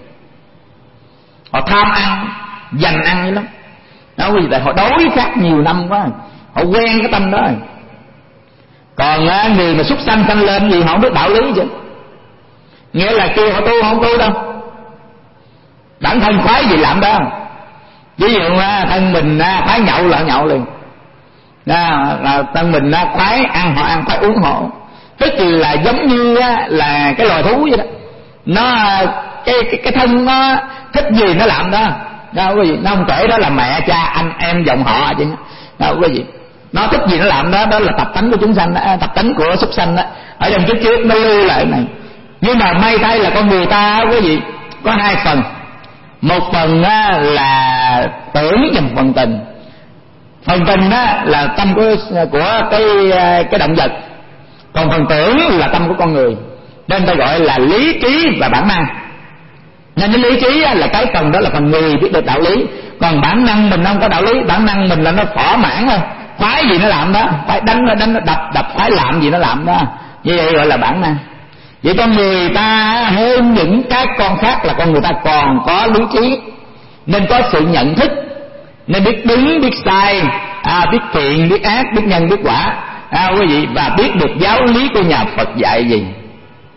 Speaker 3: họ tham ăn, giành ăn vậy lắm. Đó vì tại họ đói khát nhiều năm quá, họ quen cái tâm đó rồi. Còn người mà súc sanh sanh lên gì họ không biết đạo lý chứ, nghĩa là kêu họ tu không tu đâu, bản thân khoái gì làm đó. Ví dụ thân mình khoái nhậu là nhậu liền, là thân mình khoái ăn họ ăn, khoái uống họ, tức là giống như là cái loài thú vậy đó. Nó cái cái, cái thân nó thích gì nó làm đó, đâu có gì, nó không kể đó là mẹ cha anh em dòng họ chứ, đâu có gì, nó thích gì nó làm đó. Đó là tập tánh của chúng sanh đó, tập tánh của súc sanh đó, ở trong trước trước nó lưu lại này. Nhưng mà may thay là con người ta quý vị có hai phần, một phần là tưởng và một phần tình. Phần tình đó là tâm của của cái cái động vật, còn phần tưởng là tâm của con người, nên ta gọi là lý trí và bản năng. Nên cái lý trí là cái phần đó là phần người biết được đạo lý, còn bản năng mình không có đạo lý. Bản năng mình là nó thỏa mãn thôi, khoái gì nó làm đó, phải đánh nó đánh nó đập đập, khoái làm gì nó làm đó, như vậy gọi là bản năng. Vậy con người ta hơn những các con khác là con người ta còn có lý trí, nên có sự nhận thức, nên biết đúng biết sai, à, biết thiện biết ác, biết nhân biết quả, à, quý vị, và biết được giáo lý của nhà Phật dạy gì.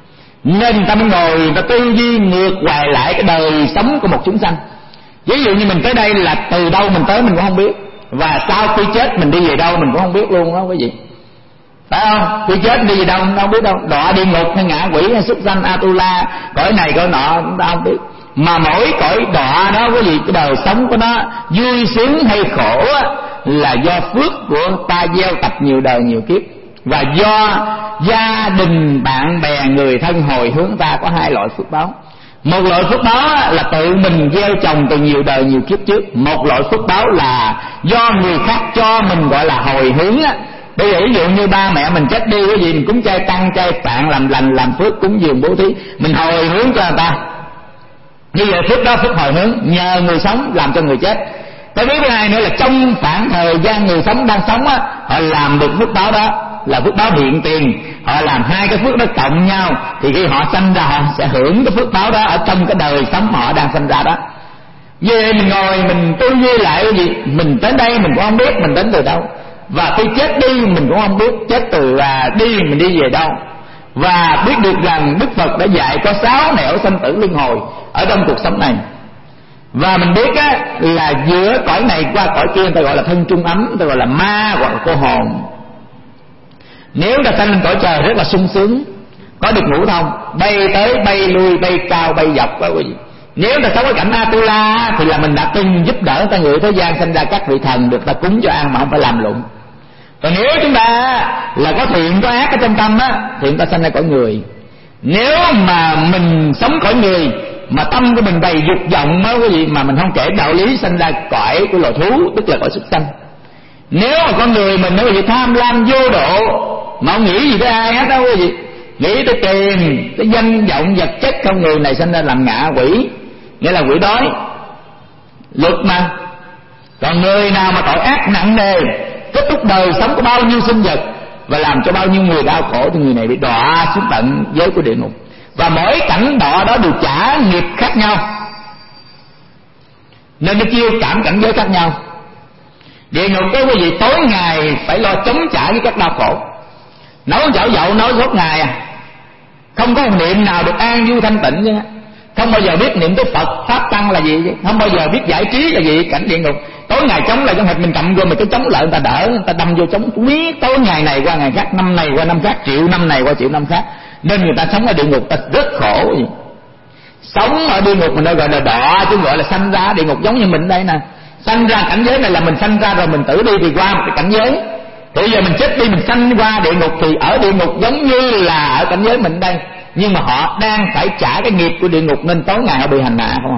Speaker 3: Nên người ta mới ngồi người ta tư duy ngược hoài lại cái đời sống của một chúng sanh. Ví dụ như mình tới đây là từ đâu mình tới mình cũng không biết, và sau khi chết mình đi về đâu mình cũng không biết luôn đó quý vị, phải không? Khi chết đi về đâu mình không biết đâu, đọa địa ngục hay ngạ quỷ hay súc sanh Atula, cõi này cõi nọ chúng ta không biết. Mà mỗi cõi đọa đó quý vị, cái đời sống của nó vui sướng hay khổ á, là do phước của ta gieo tập nhiều đời nhiều kiếp, và do gia đình bạn bè người thân hồi hướng ta có hai loại phước báo. Một loại phước báo là tự mình gieo trồng từ nhiều đời nhiều kiếp trước. Một loại phước báo là do người khác cho mình, gọi là hồi hướng á. Bây giờ ví dụ như ba mẹ mình chết đi, cái gì mình cúng chay tăng chay phạn, làm lành làm phước, cúng dường bố thí, mình hồi hướng cho người ta. Như vậy phước đó phước hồi hướng, nhờ người sống làm cho người chết. Cái biết thứ hai nữa là trong khoảng thời gian người sống đang sống á, họ làm được phước báo đó là phước báo hiện tiền. Họ làm hai cái phước đó cộng nhau, thì khi họ sanh ra họ sẽ hưởng cái phước báo đó ở trong cái đời sống họ đang sanh ra đó. Về mình ngồi mình tư duy lại cái gì, mình đến đây mình cũng không biết mình đến từ đâu, và khi chết đi mình cũng không biết chết từ là đi mình đi về đâu. Và biết được rằng Đức Phật đã dạy có sáu nẻo sanh tử luân hồi ở trong cuộc sống này. Và mình biết á, là giữa cõi này qua cõi kia người ta gọi là thân trung ấm, người ta gọi là ma hoặc là cô hồn. Nếu ta sanh lên cõi trời rất là sung sướng, có được ngũ thông, bay tới bay lui, bay cao bay dọc đó quý vị. Nếu ta sống ở cảnh Atula thì là mình đã từng giúp đỡ ta người thế gian sanh ra các vị thần được ta cúng cho ăn mà không phải làm lụng. Còn nếu chúng ta là có thiện có ác ở trong tâm á, thì chúng ta sanh ra cõi người. Nếu mà mình sống cõi người mà tâm của mình đầy dục vọng đó quý vị, mà mình không kể đạo lý, sanh ra cõi của loài thú, tức là cõi súc sanh. Nếu mà con người mình nói gì tham lam vô độ mà không nghĩ gì tới ai hết đó quý vị, nghĩ tới tiền, tới danh vọng vật chất, con người này sinh ra làm ngạ quỷ, nghĩa là quỷ đói, luật mà. Còn người nào mà tội ác nặng nề, kết thúc đời sống của bao nhiêu sinh vật và làm cho bao nhiêu người đau khổ, thì người này bị đọa xuống tận giới của địa ngục. Và mỗi cảnh đọa đó đều trả nghiệp khác nhau, nên nó chiêu cảm cảnh giới khác nhau. Địa ngục đó quý vị, tối ngày phải lo chống trả với các đau khổ, nấu chảo dậu nấu suốt ngày à, không có một niệm nào được an vui thanh tịnh chứ, không bao giờ biết niệm tới Phật pháp tăng là gì chứ, không bao giờ biết giải trí là gì. Cảnh địa ngục tối ngày chống lại trong hệt mình cầm vô, mình cứ chống lại người ta đỡ, người ta đâm vô chống biết tối ngày này qua ngày khác, năm này qua năm khác, triệu năm này qua triệu năm khác. Nên người ta sống ở địa ngục ta rất khổ gì. Sống ở địa ngục mình nói gọi là đọa, chứ gọi là sanh ra địa ngục giống như mình đây nè. Sanh ra cảnh giới này là mình sanh ra rồi mình tử đi thì qua một cái cảnh giới. Thì giờ mình chết đi mình sanh qua địa ngục, thì ở địa ngục giống như là ở cảnh giới mình đây, nhưng mà họ đang phải trả cái nghiệp của địa ngục, nên tối ngày họ bị hành hạ, không?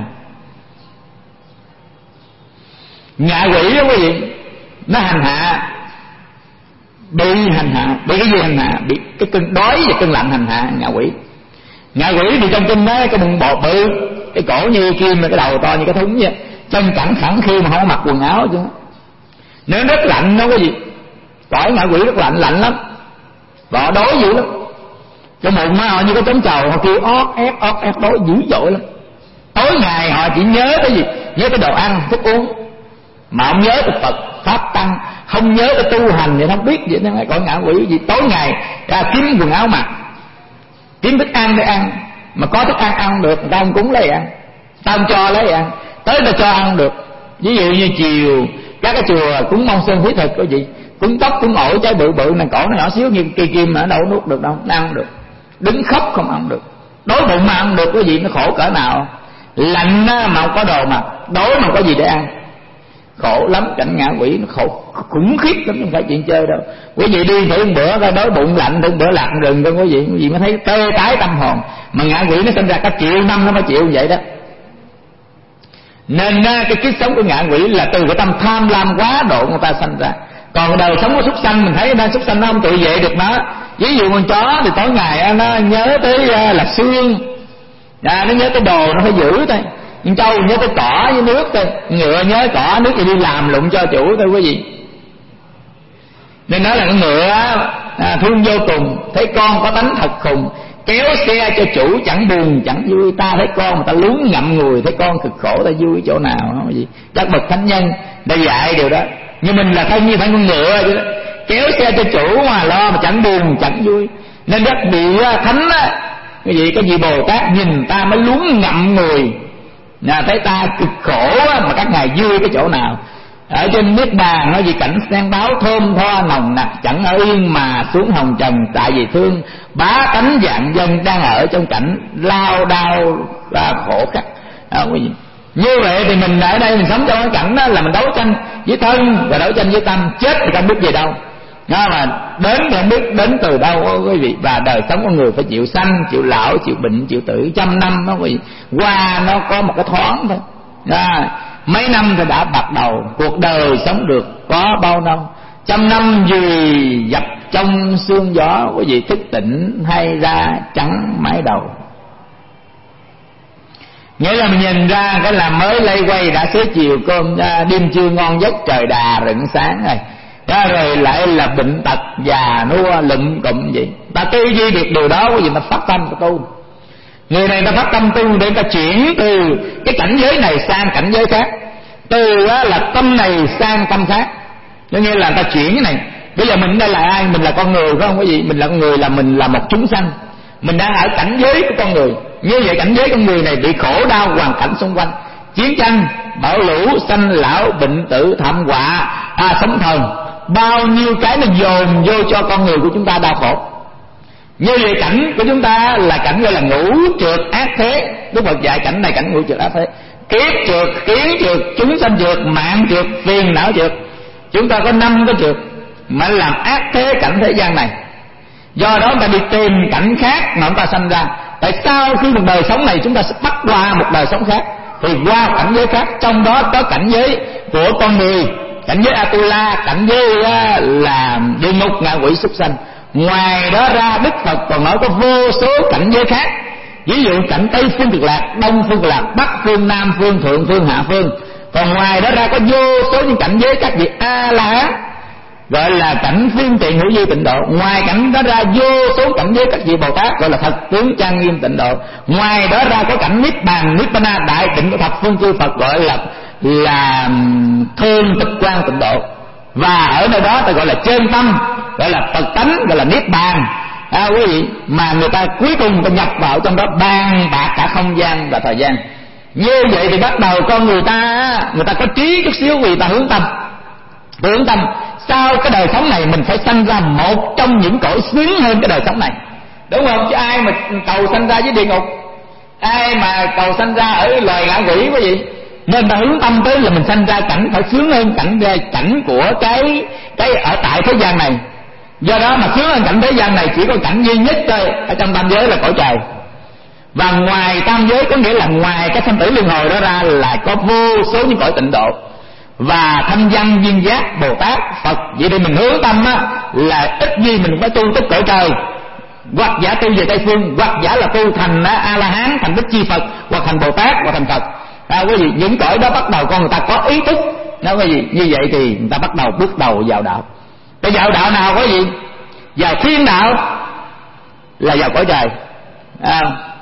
Speaker 3: Ngạ quỷ đó quý vị, nó hành hạ, bị hành hạ, bị cái gì hành hạ? Bị cái cơn đói và cơn lạnh hành hạ ngạ quỷ. Ngạ quỷ thì trong kinh đó cái bụng bột bự, cái cổ như kim, cái đầu to như cái thúng vậy, chân cẳng khẳng khi mà không mặc quần áo chứ. Nếu rất lạnh đó quý vị, cõi ngạ quỷ rất lạnh, lạnh lắm, và họ đói dữ lắm. Cái bụng họ như cái trống trầu, họ kêu ót ép ót ép, đói dữ dội lắm. Tối ngày họ chỉ nhớ cái gì? Nhớ cái đồ ăn thức uống, mà không nhớ tới Phật pháp tăng, không nhớ tới tu hành, vậy không biết gì nữa. Cõi ngạ quỷ gì tối ngày ra kiếm quần áo mặc, kiếm thức ăn để ăn, mà có thức ăn ăn không được, người ta không cúng lấy ăn, ta không cho lấy ăn, tới ta cho ăn được. Ví dụ như chiều các cái chùa cúng mong sơn thí thực, có gì cúng tóc cúng ổi trái bự bự này, cổ nó nhỏ xíu như cây kim mà nó đâu nuốt được đâu, nó ăn được. Đứng khóc không ăn được, đói bụng mà ăn được, cái gì nó khổ cỡ nào. Lạnh mà không có đồ mà, đói mà không có gì để ăn, khổ lắm. Cảnh ngạ quỷ nó khổ khủng khiếp lắm, không phải chuyện chơi đâu. Quý vị đi thử một bữa coi đói bụng lạnh, thử một bữa lạnh rừng coi quý vị, quý vị mới thấy tê tái tâm hồn. Mà ngạ quỷ nó sinh ra cả triệu năm nó mới chịu như vậy đó. Nên cái kiếp sống của ngạ quỷ là từ cái tâm tham lam quá độ người ta sanh ra. Còn đời sống của súc sanh, mình thấy đang súc sanh nó không tự vệ được nó. Ví dụ con chó thì tối ngày nó nhớ tới là xương, à, nó nhớ tới đồ nó phải giữ thôi. Con trâu nhớ tới cỏ với nước thôi, ngựa nhớ cỏ nước thì đi làm lụng cho chủ thôi quý vị. Nên nói là con ngựa à, thương vô cùng, thấy con có tánh thật khùng, kéo xe cho chủ chẳng buồn chẳng vui. Ta thấy con mà ta luống ngậm ngùi, thấy con cực khổ ta vui chỗ nào không gì. Các bậc thánh nhân đã dạy điều đó. Nhưng mình là thân như phải con ngựa chứ đó. Kéo xe cho chủ mà lo mà chẳng buồn chẳng vui. Nên rất bị thánh á, cái gì cái gì Bồ Tát nhìn ta mới luống ngậm người, à, thấy ta cực khổ á, mà các ngài vui cái chỗ nào? Ở trên Niết Bàn nói gì cảnh sen báo thơm tho nồng nặc, chẳng ở yên mà xuống hồng trần, tại vì thương bá tánh vạn dân đang ở trong cảnh lao đao và khổ khắc. À, cái gì? Như vậy thì mình ở đây mình sống trong cái cảnh đó là mình đấu tranh với thân và đấu tranh với tâm, chết thì không biết về đâu, đó mà đến thì không biết đến từ đâu đó, quý vị. Và đời sống con người phải chịu sanh, chịu lão, chịu bệnh, chịu tử trăm năm đó quý vị. Qua nó có một cái thoáng thôi, đó. Mấy năm thì đã bắt đầu, cuộc đời sống được có bao lâu? Trăm năm gì dập trong sương gió, quý vị thức tỉnh hay ra trắng mái đầu. Nghĩa là mình nhìn ra cái làm mới lây quay đã xế chiều, cơm đêm trưa ngon giấc, trời đà rạng sáng rồi. Đó rồi lại là bệnh tật già nua lụm cụm vậy. Ta tư duy được điều đó, quý vị, ta phát tâm ta tu. Người này ta phát tâm tu để ta chuyển từ cái cảnh giới này sang cảnh giới khác, từ đó là tâm này sang tâm khác. Cho nên là ta chuyển cái này. Bây giờ mình đây là ai? Mình là con người phải không quý vị? Mình là con người, là mình là một chúng sanh. Mình đang ở cảnh giới của con người. Như vậy cảnh giới con người này bị khổ đau hoàn cảnh xung quanh, chiến tranh, bão lũ, sanh lão, bệnh tử, thảm họa, à, sóng thần, bao nhiêu cái mình dồn vô cho con người của chúng ta đau khổ. Như vậy cảnh của chúng ta là cảnh gọi là ngũ trượt ác thế. Đức Phật dạy cảnh này cảnh ngũ trượt ác thế: kiếp trượt, kiến trượt, chúng sanh trượt, mạng trượt, phiền não trượt. Chúng ta có năm cái trượt mà làm ác thế cảnh thế gian này. Do đó ta đi tìm cảnh khác mà chúng ta sanh ra. Tại sao khi một đời sống này chúng ta sẽ bắt qua một đời sống khác, thì qua cảnh giới khác, trong đó có cảnh giới của con người, cảnh giới Atula, cảnh giới là địa ngục, ngạ quỷ, súc sanh. Ngoài đó ra Đức Phật còn nói có vô số cảnh giới khác. Ví dụ cảnh Tây phương Cực Lạc, Đông phương Cực Lạc, Bắc phương, Nam phương, Thượng phương, Hạ phương. Còn ngoài đó ra có vô số những cảnh giới các vị A La Hán, gọi là cảnh phương tiện hữu vi tịnh độ. Ngoài cảnh đó ra vô số cảnh giới các vị Bồ Tát, gọi là Phật tướng trang nghiêm tịnh độ. Ngoài đó ra có cảnh Niết Bàn, Niết Bana đại tịnh của thập phương chư Phật, gọi là là thương tịch quan tịnh độ. Và ở nơi đó ta gọi là chân tâm, gọi là Phật tánh, gọi là Niết Bàn. À, quý vị, mà người ta cuối cùng ta nhập vào trong đó bàn bạc cả không gian và thời gian. Như vậy thì bắt đầu con người ta, người ta có trí chút xíu vì ta hướng tâm. Hướng tâm sau cái đời sống này mình phải sanh ra một trong những cõi sướng hơn cái đời sống này, đúng không? Chứ ai mà cầu sanh ra với địa ngục, ai mà cầu sanh ra ở loài ngạ quỷ quý vị. Nên ta hướng tâm tới là mình sanh ra cảnh phải sướng hơn cảnh cảnh của cái cái ở tại thế gian này. Do đó mà sướng hơn cảnh thế gian này chỉ có cảnh duy nhất thôi, ở trong tam giới là cõi trời. Và ngoài tam giới có nghĩa là ngoài cái sanh tử luân hồi đó ra là có vô số những cõi tịnh độ và thanh văn duyên giác Bồ Tát Phật. Vậy thì mình hướng tâm á, là ít gì mình phải tu tích cõi trời, hoặc giả tu về Tây phương, hoặc giả là tu thành A La Hán, thành Bích Chi Phật, hoặc thành Bồ Tát, hoặc thành Phật. À, quý vị, những cõi đó bắt đầu con người ta có ý thức đó quý vị. Như vậy thì người ta bắt đầu bước đầu vào đạo. Cái vào đạo nào quý vị? Vào thiên đạo là vào cõi trời. À,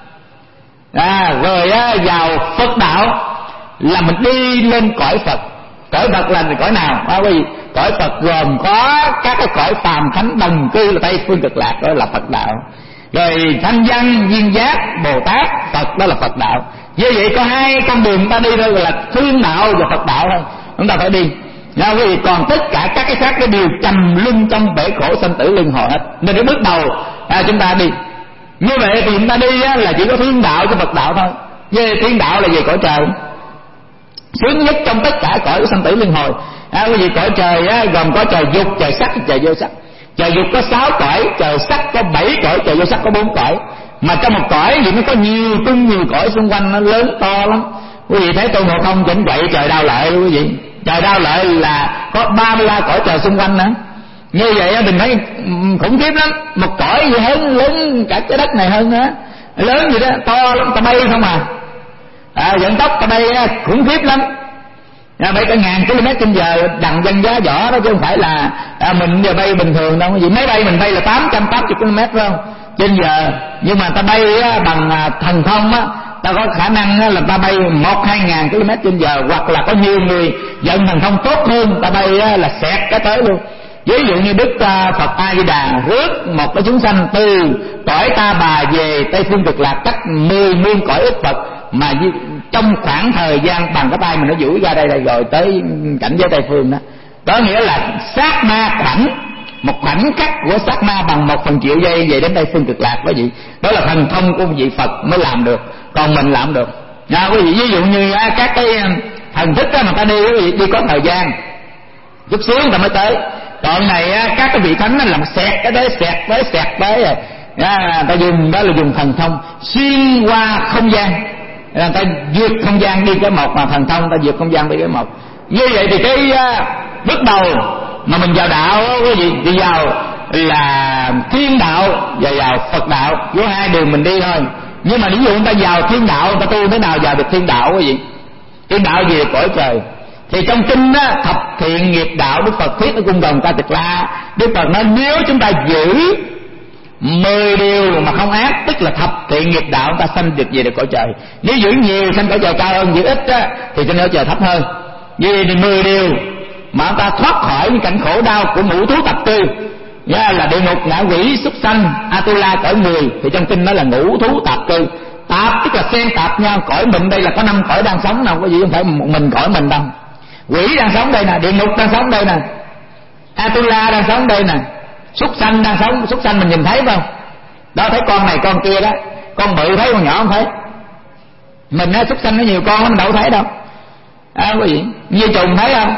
Speaker 3: à, rồi á, vào Phật đạo là mình đi lên cõi Phật. Cõi Phật là cõi nào? À, quý vị, cõi Phật gồm có các cái cõi phàm thánh đồng cư là Tây phương Cực Lạc, đó là Phật đạo. Rồi thanh văn duyên giác Bồ Tát Phật, đó là Phật đạo. Như vậy có hai con đường chúng ta đi thôi, là thiên đạo và Phật đạo thôi, chúng ta phải đi. Nha quý vị, còn tất cả các cái khác cái đều trầm luân trong bể khổ sanh tử luân hồi hết. Nên cái bước đầu à, chúng ta đi. Như vậy thì chúng ta đi á, là chỉ có thiên đạo với Phật đạo thôi. Về thiên đạo là về cõi trời, sướng nhất trong tất cả cõi sanh tử luân hồi. À, quý vị, cõi trời á, gồm có trời dục, trời sắc, trời vô sắc. Trời dục có sáu cõi, trời sắc có bảy cõi, trời vô sắc có bốn cõi. Mà trong một cõi thì nó có nhiều tung nhiều cõi xung quanh, nó lớn to lắm. Quý vị thấy Tôn Ngộ Không chỉnh quậy trời Đao Lợi quý vị. Trời Đao Lợi là có ba mươi ba cõi trời xung quanh nữa. Như vậy mình thấy khủng khiếp lắm. Một cõi gì hơn lớn cả cái đất này hơn nữa, lớn gì đó, to lắm, ta bay không à. À, vận tốc ta bay khủng khiếp lắm, à, bay cả ngàn km trên giờ, đằng dân giá võ đó, chứ không phải là à, mình giờ bay bình thường đâu. Vì máy bay mình bay là tám trăm tám mươi km phải không trên giờ, nhưng mà ta bay á, bằng à, thần thông á, ta có khả năng á, là ta bay một hai ngàn km trên giờ, hoặc là có nhiều người vận thần thông tốt hơn, ta bay á, là xẹt cái tới luôn. Ví dụ như Đức Phật A Di Đà rước một cái chúng sanh từ cõi Ta Bà về Tây Phương Cực Lạc, cách mười muôn cõi ức Phật, mà trong khoảng thời gian bằng cái tay mình nó duỗi ra đây đây rồi tới cảnh giới Tây Phương đó. Đó nghĩa là sát ma khoảnh, một khoảnh khắc của sát ma bằng một phần triệu giây về đến Tây Phương Cực Lạc quý vị. Đó là thần thông của vị Phật mới làm được, còn mình làm được. Nha quý vị, ví dụ như các cái thần thức đó mà ta đi quý vị, đi có thời gian chút xíu người ta mới tới. Còn này các cái vị thánh nó làm xẹt cái đấy, xẹt tới xẹt tới rồi. À, ta dùng đó là dùng thần thông xuyên qua không gian, là ta vượt không gian đi cái một, mà thần thông ta vượt không gian đi cái một. Như vậy thì cái uh, bước đầu mà mình vào đạo quý vị, đi vào là thiên đạo và vào Phật đạo, có hai đường mình đi thôi. Nhưng mà ví dụ người ta vào thiên đạo, người ta tu thế nào vào được thiên đạo quý vị? Thiên đạo gì là cõi trời. Thì trong kinh đó, thập thiện nghiệp đạo Đức Phật thuyết ở cung đồng Ta Tịch La, Đức Phật nói nếu chúng ta giữ mười điều mà không ác, tức là thập thiện nghiệp đạo, ta sanh được về được cõi trời. Nếu giữ nhiều sanh cõi trời cao hơn, giữ ít á, thì sanh cõi trời thấp hơn. Vì thì mười điều mà ta thoát khỏi những cảnh khổ đau của ngũ thú tập tư, yeah, là địa ngục, ngạ quỷ, súc sanh, Atula, cõi người. Thì trong kinh đó là ngũ thú tạp tư. Tạp tức là xen tạp nhau. Cõi mình đây là có năm cõi đang sống nào, có gì không phải một mình cõi mình đâu. Quỷ đang sống đây nè, địa ngục đang sống đây nè, Atula đang sống đây nè, súc sanh đang sống. Súc sanh mình nhìn thấy không? Đó, thấy con này con kia đó, con bự thấy con nhỏ không thấy. Mình á, súc sanh nó nhiều con mình đâu thấy đâu. À, quý vị, như trùng thấy không?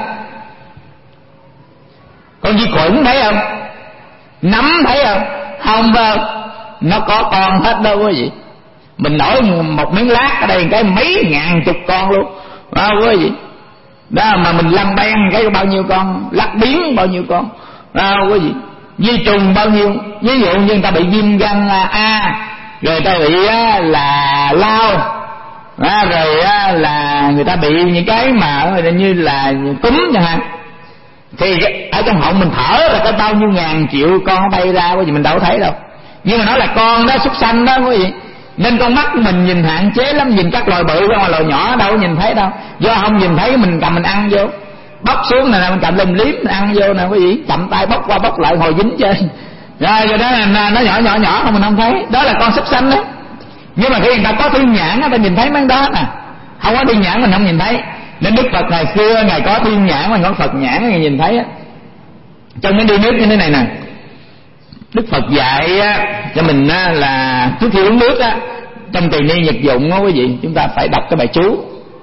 Speaker 3: Con vi khuẩn thấy không? Nấm thấy không? Không đâu, nó có con hết đâu quý vị. Mình nổi một miếng lát ở đây cái mấy ngàn chục con luôn, à, quý vị. Đó mà mình lăn đen cái bao nhiêu con, lắc biến bao nhiêu con, à, quý vị. Vi trùng bao nhiêu. Ví dụ như người ta bị viêm gan A, rồi ta bị á, là lao, à, rồi á, là người ta bị những cái mà như là cúm chẳng hạn, thì ở trong họng mình thở là có bao nhiêu ngàn triệu con nó bay ra, quý vị, mình đâu thấy đâu. Nhưng mà nó là con đó, súc sanh đó quý vị. Nên con mắt của mình nhìn hạn chế lắm, nhìn các loài bự ra, loài nhỏ đâu có nhìn thấy đâu. Do không nhìn thấy mình cầm mình ăn vô, bóc xuống này nè, mình cầm lên liếm mình ăn vô nè quý vị, chậm tay bóc qua bóc lại hồi dính trên. Rồi rồi đó là nó nhỏ nhỏ nhỏ không mình không thấy, đó là con súc sanh đó. Nhưng mà khi người ta có thiên nhãn người ta nhìn thấy mấy đó nè, không có thiên nhãn mình không nhìn thấy. Nên Đức Phật ngày xưa ngài có thiên nhãn, mà có Phật nhãn ngài nhìn thấy á. Trong cái đi nước như thế này nè, Đức Phật dạy cho mình là trước khi uống nước á, trong tỳ ni nhật dụng á quý vị, chúng ta phải đọc cái bài chú: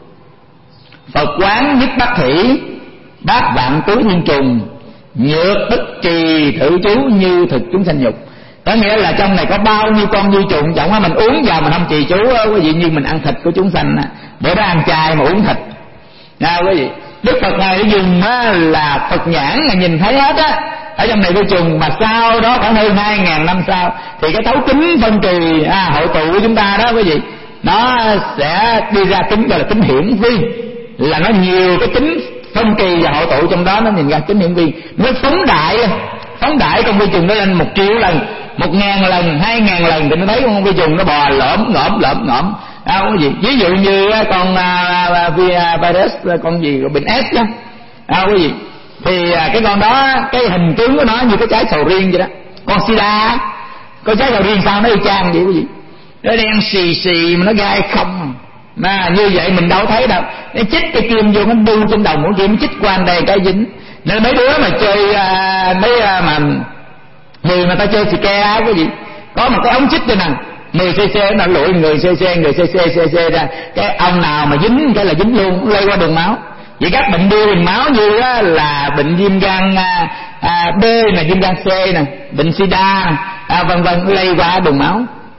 Speaker 3: Phật quán nhất bát thủy, bát vạn tứ thiên trùng, nhược tức trì thử chú như thực chúng sanh dục. Có nghĩa là trong này có bao nhiêu con vi trùng, chẳng qua mình uống vào mình không trì chú á quý vị, như mình ăn thịt của chúng sanh á. Bữa đó ăn chay mà uống thịt nha quý vị. Đức Phật ngài dùng á là Phật nhãn, ngài nhìn thấy hết á ở trong này vi trùng. Mà sau đó khoảng hơn hai ngàn năm sau thì cái thấu kính phân kỳ à, hội tụ của chúng ta đó quý vị, nó sẽ đi ra tính gọi là tính hiển vi, là nó nhiều cái tính phân kỳ và hội tụ trong đó, nó nhìn ra tính hiển vi, nó phóng đại lên, phóng đại con vi trùng nó lên một triệu lần, một ngàn lần, hai ngàn lần, thì nó thấy con vi trùng nó bò lõm ngõm lõm ngõm. À, quý vị, ví dụ như con uh, virus, con gì bệnh S đó, à, quý vị, thì uh, cái con đó cái hình tướng của nó như cái trái sầu riêng vậy đó. Con sida, con trái sầu riêng sao nó y chang vậy quý vị, nó đen xì xì mà nó gai không, mà như vậy mình đâu thấy đâu. Nó chích cái kim vô, nó đu trên đầu mũi kim, chích qua đây cái dính. Nên mấy đứa mà chơi uh, mấy uh, mà người mà ta chơi xì ke á quý vị, có một cái ống chích đây nè, mười xê-xê nó lụi người xê-xê, người xê-xê xê-xê ra, cái ông nào mà dính cái là dính luôn, lây qua đường máu. Vậy các bệnh đưa đường máu như á, là bệnh viêm gan à, à, B nè, viêm gan C nè, bệnh sida à, vân vân, lây qua đường máu.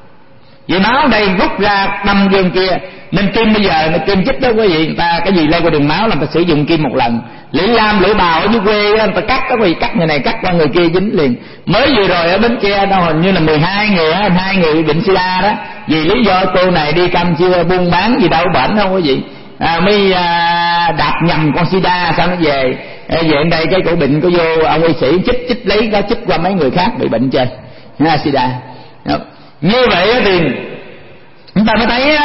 Speaker 3: Vậy máu đây rút ra đâm vô kia. Nên kim bây giờ là kim chích đó quý vị, người ta cái gì lây qua đường máu là người ta sử dụng kim một lần. Lưỡi lam lưỡi bào ở dưới quê người ta cắt đó quý vị, cắt người này cắt qua người kia dính liền. Mới vừa rồi ở bên kia đâu hình như là mười hai người á, hai người bệnh sida đó, vì lý do cô này đi Campuchia buôn bán gì đâu bệnh không quý vị, à, mới à, đạp nhầm con sida, sao nó về à, về đây cái cổ bệnh có vô ông y sĩ chích chích lấy có chích qua mấy người khác bị bệnh chơi ha, sida. Đó. Như vậy thì chúng ta mới thấy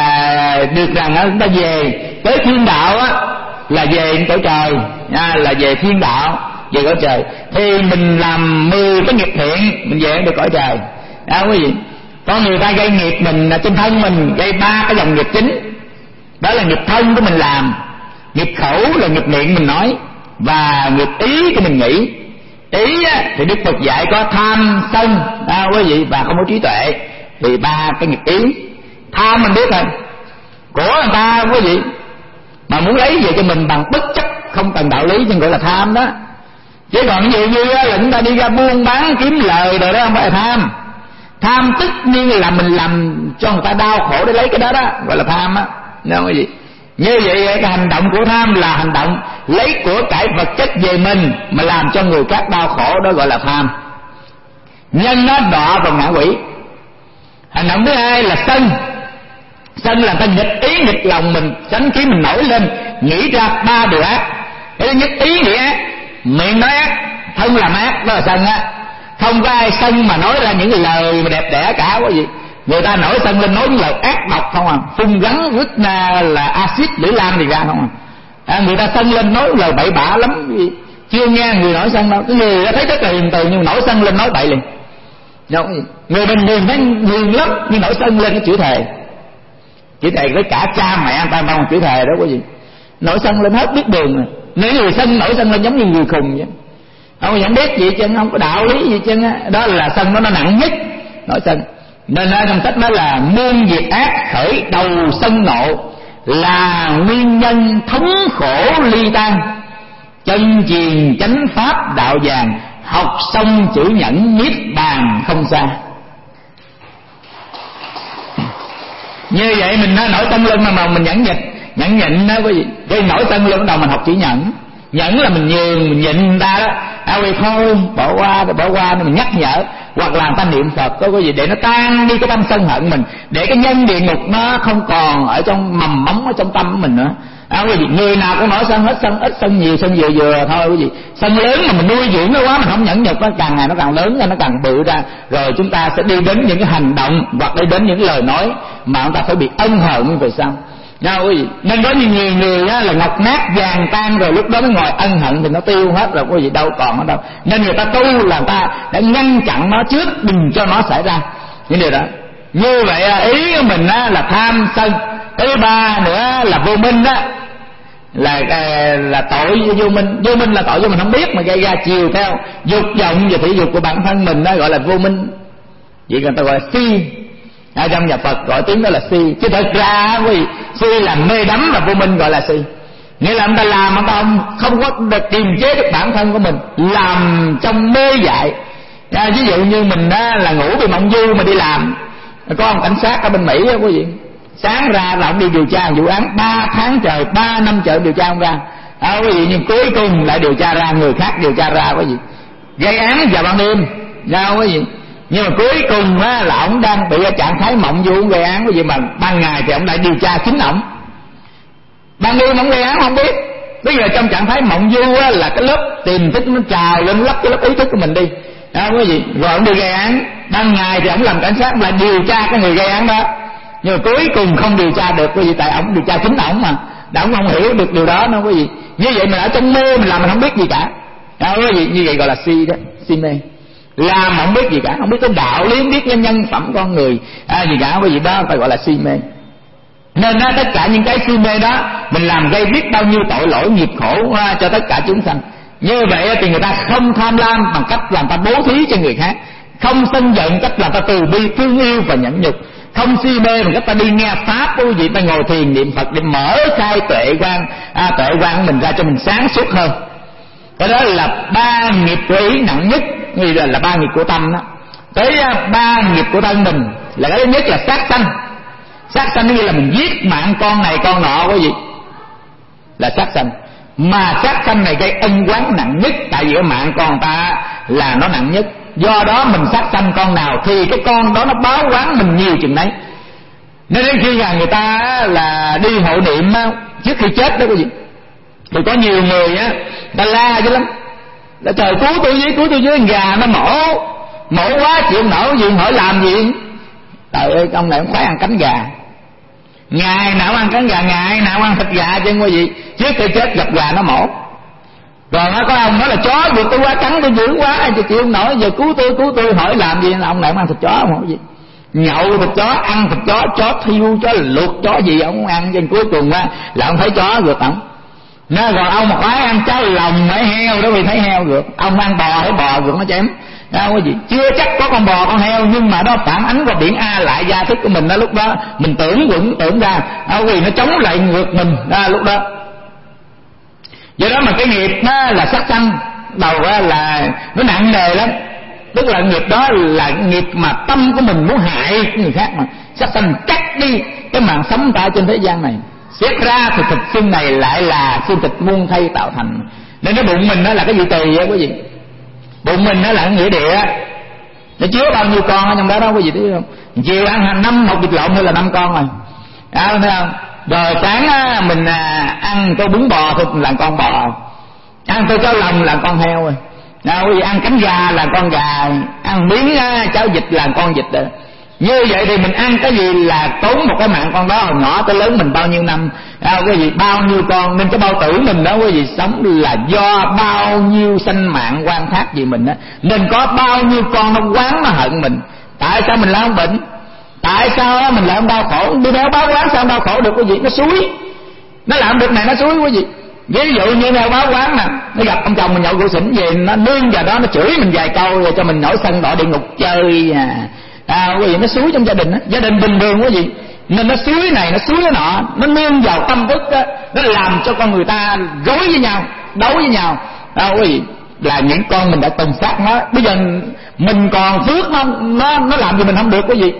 Speaker 3: là được rằng chúng ta về tới thiên đạo á, là về cõi trời, à, là về thiên đạo, về cõi trời. thì mình làm mười cái nghiệp thiện mình về được cõi trời. Đó quý vị. Có người ta gây nghiệp mình trên thân mình, gây ba cái dòng nghiệp chính. Đó là nghiệp thân của mình làm, nghiệp khẩu là nghiệp miệng mình nói, và nghiệp ý của mình nghĩ. Ý á, thì Đức Phật dạy có tham sân à, quý vị, và không có trí tuệ, thì ba cái nghiệp ý. Tham mình biết rồi, của người ta quý vị, mà muốn lấy về cho mình bằng bất chấp không cần đạo lý, nhưng gọi là tham đó. Chứ còn ví dụ như là chúng ta đi ra buôn bán kiếm lời rồi đó, không phải là tham. Tham tất nhiên là mình làm cho người ta đau khổ để lấy cái đó đó, gọi là tham á. Đúng không gì? Như vậy cái hành động của tham là hành động lấy của cải vật chất về mình mà làm cho người khác đau khổ, đó gọi là tham. Nhân nó đọa vào ngạ quỷ. Hành động thứ hai là sân. Sân là ta nghịch ý nghịch lòng mình, tránh khí mình nổi lên, nghĩ ra ba điều ác. Cái thứ nhất ý nghĩa ác, miệng nói ác, thân làm ác, đó là sân á. Không có ai sân mà nói ra những lời mà đẹp đẽ cả quý vị. Người ta nổi sân lên nói những lời ác độc không à, phun rắn rít na là axit lưỡi lam thì ra không à. À, người ta sân lên nói lời bậy bạ lắm, chưa nghe người nổi sân đâu. Cái người ta thấy rất là hiền từ nhưng nổi sân lên nói bậy liền. Đúng. Người bình thường thấy hiền lắm nhưng nổi sân lên cái chửi thề, chửi thề với cả cha mẹ anh ta bằng chửi thề đó quý vị. Nổi sân lên hết biết đường rồi. Nếu người sân nổi sân lên giống như người khùng vậy, không nhận biết gì chứ, không có đạo lý gì chứ. Đó là sân đó nó nặng nhất, nổi sân. Nên ở trong sách nói là muôn việc ác khởi đầu sân nộ, là nguyên nhân thống khổ ly tan. Chân truyền chánh pháp đạo vàng, học xong chữ nhẫn niết bàn không xa. Như vậy mình nói nổi sân lên mà mình nhẫn nhịn, nhẫn nhịn đó quý vị. Cái nổi sân lên bắt đầu mình học chữ nhẫn. Nhẫn là mình nhường, mình nhịn người ta đó. À vì thôi bỏ qua, bỏ qua mình nhắc nhở, hoặc là người ta niệm Phật có cái gì để nó tan đi cái tâm sân hận mình, để cái nhân địa ngục nó không còn ở trong mầm móng ở trong tâm của mình nữa. À quý vị, người nào cũng nổi sân hết, sân ít sân nhiều, sân vừa vừa thôi quý vị. Sân lớn mà mình nuôi dưỡng nó quá, mình không nhẫn nhục, nó càng ngày nó càng lớn ra, nó càng bự ra, rồi chúng ta sẽ đi đến những cái hành động hoặc đi đến những lời nói mà chúng ta phải bị ân hận như vậy sao. Nha quý vị. Nên có những người người á, là ngọc nát vàng tan rồi lúc đó mới ngồi ân hận thì nó tiêu hết rồi quý vị, đâu còn ở đâu. Nên người ta tu là người ta đã ngăn chặn nó trước, đừng cho nó xảy ra những điều đó. Như vậy ý của mình á, là tham sân. Thứ ba nữa là vô minh đó, là là tội vô minh. Vô minh là tội do mình không biết mà gây ra chiều theo dục vọng và thị dục của bản thân mình, đó gọi là vô minh. Vậy người ta gọi là si. À, trong nhà Phật gọi tiếng đó là si, chứ thật ra quý vị, si là mê đắm và vô minh gọi là si. Nghĩa là người ta làm mà ta không có được kiềm chế được bản thân của mình, làm trong mê dại. À, ví dụ như mình đó, là ngủ vì mộng du mà đi làm. Có ông cảnh sát ở bên Mỹ đó quý vị, sáng ra là ông đi điều tra vụ án ba tháng trời, ba năm trời điều tra không ra. À, quý vị, nhưng cuối cùng lại điều tra ra, người khác điều tra ra quý vị, gây án vào ban đêm. Sao quý vị? Nhưng mà cuối cùng á, là ông đang bị ở trạng thái mộng du gây án cái gì, mà ban ngày thì ông lại điều tra chính ổng. Ban đêm ông gây án không biết. Bây giờ trong trạng thái mộng du á, là cái lớp tiềm thức nó trào lên lấp cái lớp ý thức của mình đi. Đó quý vị, rồi ông đi gây án. Ban ngày thì ông làm cảnh sát, ông lại điều tra cái người gây án đó. Nhưng mà cuối cùng không điều tra được quý vị, tại ông điều tra chính ổng mà. Đã ông không hiểu được điều đó đâu quý vị. Như vậy mình ở trong mê mình làm mình không biết gì cả. Đó quý vị, như vậy gọi là si đó, si mê. Làm không biết gì cả, không biết cái đạo lý, không biết cái nhân phẩm con người à, gì cả quý vị, đó phải gọi là si mê. Nên đó, tất cả những cái si mê đó mình làm gây biết bao nhiêu tội lỗi nghiệp khổ à, cho tất cả chúng sanh. Như vậy thì người ta không tham lam bằng cách làm ta bố thí cho người khác, không sân giận cách làm ta từ bi thương yêu và nhẫn nhục, không si mê bằng cách ta đi nghe pháp quý vị, ta ngồi thiền niệm Phật để mở khai tuệ quan à, tuệ quan mình ra cho mình sáng suốt hơn. Cái đó là ba nghiệp của ý nặng nhất, như là, là ba nghiệp của tâm đó. Tới ba nghiệp của thân mình là cái thứ nhất là sát sanh. Sát sanh như là mình giết mạng con này con nọ quý vị, là sát sanh. Mà sát sanh này gây ân oán nặng nhất, tại vì cái mạng con ta là nó nặng nhất. Do đó mình sát sanh con nào thì cái con đó nó báo oán mình nhiều chừng đấy. Nên đến khi là người ta là đi hộ niệm trước khi chết đó quý vị, thì có nhiều người á, ta la dữ lắm, là trời cứu tôi với, cứu tôi với, gà nó mổ, mổ quá chịu nổi gì, hỏi làm gì. Trời ơi, ông này ông phải ăn cánh gà, ngày nào ăn cánh gà, ngày nào ăn thịt gà chứ quý vị. Trước khi chết gặp gà nó mổ, Còn có ông nói là chó vượt tôi quá cắn tôi dữ quá, tôi chịu không nổi, giờ cứu tôi cứu tôi. Hỏi làm gì là ông lại ăn thịt chó không? Hỏi gì nhậu thịt chó, ăn thịt chó, chó thiêu, chó luộc, chó gì ông không ăn. Trên cuối cùng á là ông thấy chó vượt ông. Nó còn ông một cái ăn cháo lòng hay heo đó vì thấy heo vượt. Ông ăn bò thấy bò vượt nó chém. Đâu có gì, chưa chắc có con bò con heo, nhưng mà nó phản ánh vào biển A lại gia thức của mình đó. Lúc đó mình tưởng quẩn tưởng ra đâu vì nó chống lại ngược mình đó lúc đó. Do đó mà cái nghiệp nó là sát sanh đầu ra là nó nặng nề lắm. Tức là nghiệp đó là nghiệp mà tâm của mình muốn hại người khác, mà sát sanh cắt đi cái mạng sống ta trên thế gian này. Xét ra thì thịt xương này lại là xương thịt muôn thay tạo thành. Nên cái bụng mình nó là cái gì tỳ á quý vị. Bụng mình nó là cái nghĩa địa, nó chứa bao nhiêu con ở trong đó đó quý vị thấy không? Chiều ăn hàng năm một vịt lộn thôi là năm con rồi đó, thấy không? Rồi sáng á, mình à, ăn tô bún bò thôi là con bò, ăn tô cháo lòng là con heo rồi đó, quý vị ăn cánh gà là con gà, ăn miếng á, cháo vịt là con vịt rồi. Như vậy thì mình ăn cái gì là tốn một cái mạng con đó, hồi nhỏ tới lớn mình bao nhiêu năm à, quý vị, bao nhiêu con. Nên cái bao tử mình đó quý vị sống là do bao nhiêu sanh mạng quan thác vì mình đó. Nên có bao nhiêu con nó quán nó hận mình. Tại sao mình lại không bệnh? Tại sao mình lại không đau khổ? Đi theo báo quán sao không đau khổ được quý vị? Nó xúi, nó làm được này nó xúi quý vị. Ví dụ như theo báo quán nè, nó gặp ông chồng mình nhậu rượu xỉn về, nó nương vào đó nó chửi mình vài câu rồi cho mình nổi sân đỏ địa ngục chơi à. À, quý vị, nó xúi trong gia đình á, gia đình bình thường quý vị, nên nó xúi này nó xúi cái nọ, nó nương vào tâm thức á, nó làm cho con người ta rối với nhau, đấu với nhau. À, quý vị, là những con mình đã từng sát nó, bây giờ mình còn phước nó nó nó làm gì mình không được quý vị.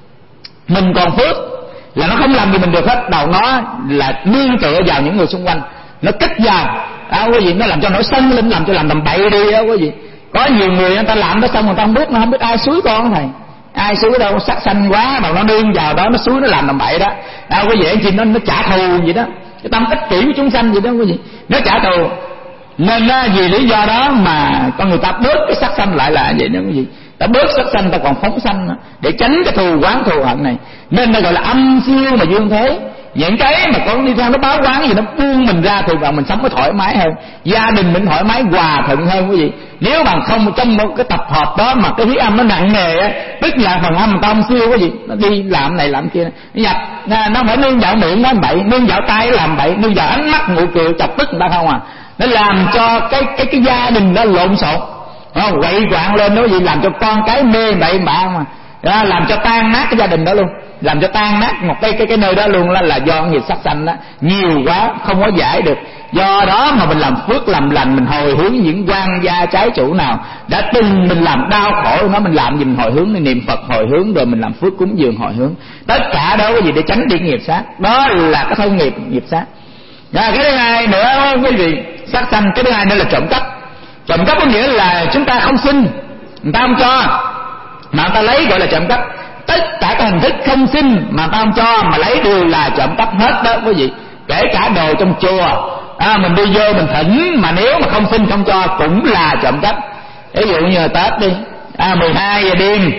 Speaker 3: Mình còn phước là nó không làm gì mình được hết, đầu nó là nương tựa vào những người xung quanh, nó kích vào, à, quý vị, nó làm cho nổi sân lên, làm cho làm tầm bậy đi á quý vị. Có nhiều người người ta làm đó xong người ta không biết, nó không biết ai xúi con thầy. Ai xúi đâu, sắc xanh quá mà nó nương vào đó, nó xúi nó làm làm bậy đó. À, quý vị, anh chị nó nó trả thù vậy đó, cái tâm ích kỷ của chúng sanh vậy đó quý vị, nó trả thù. Nên á, vì lý do đó mà con người ta bớt cái sắc xanh lại là vậy đó quý vị. Ta bớt sắc xanh ta còn phóng sanh để tránh cái thù oán thù hận này. Nên nó gọi là âm siêu mà dương thế. Những cái mà con đi theo nó báo quán gì nó buông mình ra thì vào mình sống mới thoải mái hơn, gia đình mình thoải mái hòa thuận hơn quý vị. Nếu bằng không trong một cái tập hợp đó mà cái khí âm nó nặng nề á, tức là phần âm ta âm siêu quý vị, nó đi làm này làm kia, nó nhập nó phải nương vào miệng nó bậy, nương vào tay làm bậy, nương vào ánh mắt nụ cười chọc tức người ta không à. Nó làm cho cái cái cái gia đình nó lộn xộn, không quậy quạng lên đó gì, làm cho con cái mê bậy bạ mà đó, làm cho tan nát cái gia đình đó luôn, làm cho tan nát một cái cái cái nơi đó luôn, là là do nghiệp sắc sanh đó nhiều quá không có giải được. Do đó mà mình làm phước làm lành, mình hồi hướng những quan gia trái chủ nào đã từng mình làm đau khổ nó, mình làm gì mình hồi hướng, niệm Phật hồi hướng, rồi mình làm phước cúng dường hồi hướng, tất cả đó cái gì để tránh đi nghiệp sát. Đó là cái thông nghiệp nghiệp sát. Rồi cái thứ hai nữa quý vị, sát sanh. Cái thứ hai nữa là trộm cắp. Trộm cắp có nghĩa là chúng ta không xin, người ta không cho mà người ta lấy, gọi là trộm cắp. Tất cả các hình thức không xin mà người ta không cho mà lấy đều là trộm cắp hết đó quý vị. Kể cả đồ trong chùa, à, mình đi vô mình thỉnh mà nếu mà không xin không cho cũng là trộm cắp. Ví dụ như là Tết đi, à, mười hai giờ đêm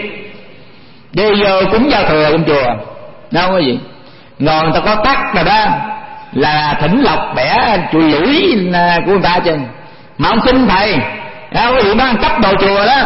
Speaker 3: đi vô cúng giao thừa trong chùa, đâu quý vị, ngồi người ta có tắc rồi đó là thỉnh lộc bẻ chùi lũi của người ta chứ mà không xin thầy, đâu quý vị, nó ăn cắp đồ chùa đó.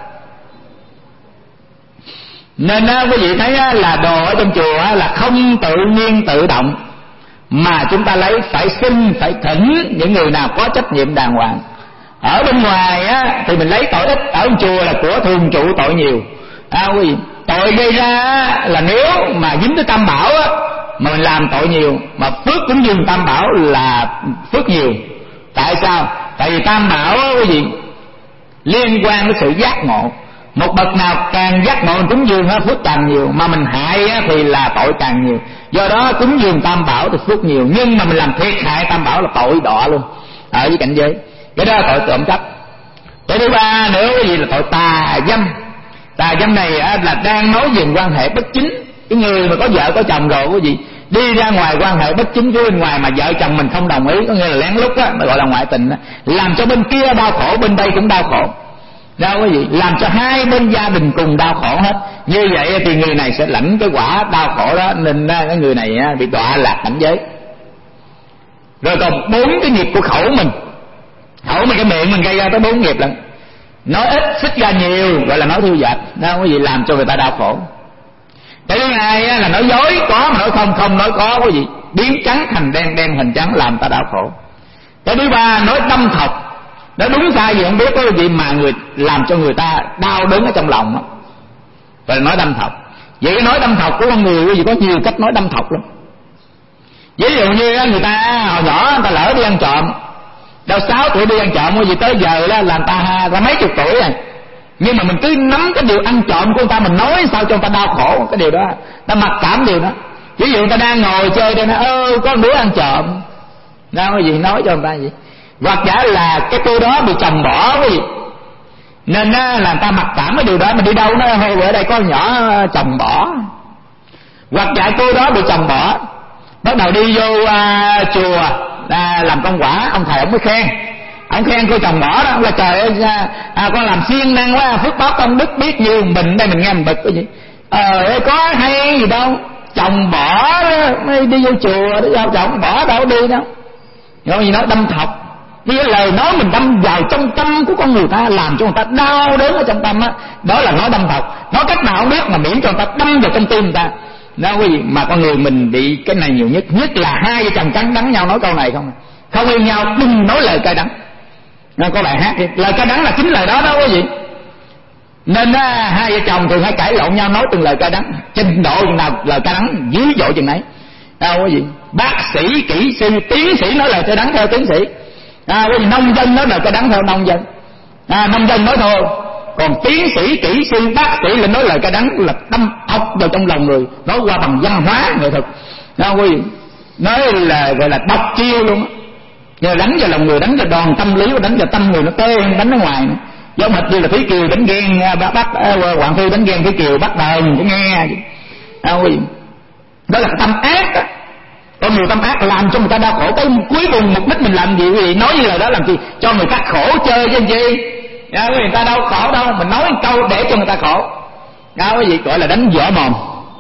Speaker 3: Nên á, quý vị thấy á, là đồ ở trong chùa á, là không tự nhiên tự động mà chúng ta lấy, phải xin, phải thỉnh những người nào có trách nhiệm đàng hoàng. Ở bên ngoài á, thì mình lấy tội ít, ở trong chùa là của thường trụ tội nhiều. À, quý vị, tội gây ra á, là nếu mà dính tới tam bảo á, mà mình làm tội nhiều, mà phước cũng dừng tam bảo là phước nhiều. Tại sao? Tại vì tam bảo á, quý vị, liên quan đến sự giác ngộ. Một bậc nào càng giác ngộ cúng dường á, phước càng nhiều, mà mình hại á, thì là tội càng nhiều. Do đó cúng dường tam bảo thì phước nhiều, nhưng mà mình làm thiệt hại tam bảo là tội đọa luôn ở với cảnh giới. Cái đó là tội trộm cắp. Tội thứ ba nữa cái gì là tội tà dâm. Tà dâm này á, là đang nói về quan hệ bất chính. Cái người mà có vợ có chồng rồi quý vị, đi ra ngoài quan hệ bất chính với bên ngoài mà vợ chồng mình không đồng ý, có nghĩa là lén lút á, gọi là ngoại tình á, làm cho bên kia đau khổ, bên đây cũng đau khổ. Đâu quý vị, làm cho hai bên gia đình cùng đau khổ hết. Như vậy thì người này sẽ lãnh cái quả đau khổ đó, nên cái người này bị đọa lạc cảnh giới. Rồi còn bốn cái nghiệp của khẩu mình. Khẩu mà cái miệng mình gây ra tới bốn nghiệp lận. Nói ít xích ra nhiều gọi là nói thiêu dệt, đó quý vị, làm cho người ta đau khổ. Cái thứ hai là nói dối có mà nói không, không nói có, quý vị, biến trắng thành đen, đen thành trắng, làm ta đau khổ. Cái thứ ba nói đâm thọc, nói đúng sai gì không biết quý vị, mà người làm cho người ta đau đớn ở trong lòng đó. Rồi nói đâm thọc. Vậy cái nói đâm thọc của con người quý vị có nhiều cách nói đâm thọc lắm. Ví dụ như người ta hồi nhỏ người ta lỡ đi ăn trộm, đâu sáu tuổi đi ăn trộm, quý vị, tới giờ là làm ta ra mấy chục tuổi rồi, nhưng mà mình cứ nắm cái điều ăn trộm của người ta, mình nói sao cho người ta đau khổ cái điều đó, ta mặc cảm điều đó. Ví dụ người ta đang ngồi chơi đây, nó ơ có đứa ăn trộm, đâu cái gì nói cho người ta vậy. Hoặc giả là cái cô đó bị chồng bỏ cái gì, nên á, là người ta mặc cảm cái điều đó. Mình đi đâu nó hơi ở đây có nhỏ chồng bỏ, hoặc giả cô đó bị chồng bỏ, bắt đầu đi vô à, chùa à, làm công quả, ông thầy ông mới khen, ông khen cô chồng bỏ đó là trời ơi, à, con làm siêng năng quá, phước báo công đức biết nhiêu. Mình đây mình nghe mình bực cái gì, ờ có hay gì đâu, chồng bỏ đó mới đi vô chùa, đó sao chồng bỏ đâu đi đâu. Rồi gì nói đâm thọc, cái lời nói mình đâm vào trong tâm của con người ta, làm cho người ta đau đớn ở trong tâm á, đó, đó là nói đâm thọc. Nói cách nào không biết mà miễn cho người ta đâm vào trong tim người ta. Đó quý vị, mà con người mình bị cái này nhiều nhất, nhất là hai vợ chồng cắn đắng nhau nói câu này không, không yêu nhau đừng nói lời cay đắng. Nó có bài hát, lời cay đắng là chính lời đó đó quý vị. Nên á, hai vợ chồng thường hay cãi lộn nhau nói từng lời cay đắng, trình độ chừng nào lời cay đắng dữ dội chừng nấy. Đâu quý vị, bác sĩ, kỹ sư, tiến sĩ nói lời cay đắng theo tiến sĩ, à, quý vị, nông dân nói lời cay đắng theo nông dân, à, nông dân nói thôi. Còn tiến sĩ, kỹ sư, bác sĩ là nói lời cay đắng là đâm thọc vào trong lòng người, nói qua bằng văn hóa nghệ thuật. Đó quý vị, nói là gọi là độc chiêu luôn á, giờ đánh vào lòng người, đánh vào đòn tâm lý, đánh vào tâm người nó tê, đánh ở ngoài nữa. Giống hệt như là Thúy Kiều đánh ghen, bác bác Hoàng Phi đánh ghen Thúy Kiều bắt đờn để nghe. Đó quý vị, đó là tâm ác á. Con người tâm ác làm cho người ta đau khổ, tới cuối cùng mục đích mình làm gì quý vị, nói như lời đó làm gì, cho người ta khổ chơi chứ gì. Đó, người ta đâu khổ đâu, mình nói một câu để cho người ta khổ. Đó quý vị, gọi là đánh võ mồm.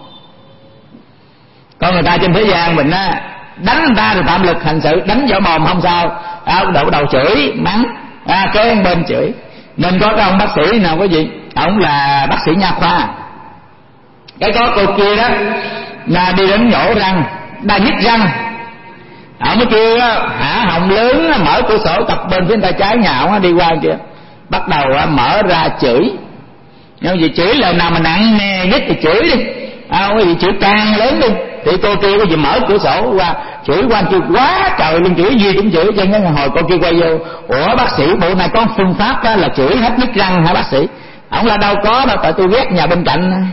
Speaker 3: Còn người ta trên thế gian mình á, đánh người ta thì phạm lực hành sự, đánh võ mồm không sao, à, đầu đầu chửi mắng, à, kế bên chửi. Nên có cái ông bác sĩ nào quý vị, ông là bác sĩ nha khoa, cái có cô kia đó là đi đến nhổ răng, đa nhức răng, ông mới kêu hả họng lớn, mở cửa sổ cặp bên phía tay trái nhà ông đi qua kia, bắt đầu mở ra chửi. Nhưng vì chửi lời nào mà nặng nề nhất thì chửi đi, à, quý vị, chửi càng lớn đi. Thì cô kia quý vị mở cửa sổ qua chửi qua kêu quá trời luôn, chửi gì cũng chửi. Cho nên hồi cô kia quay vô, ủa bác sĩ bộ này có phương pháp đó là chửi hết nhức răng hả bác sĩ? Ông là đâu có đâu, tại tôi ghét nhà bên cạnh.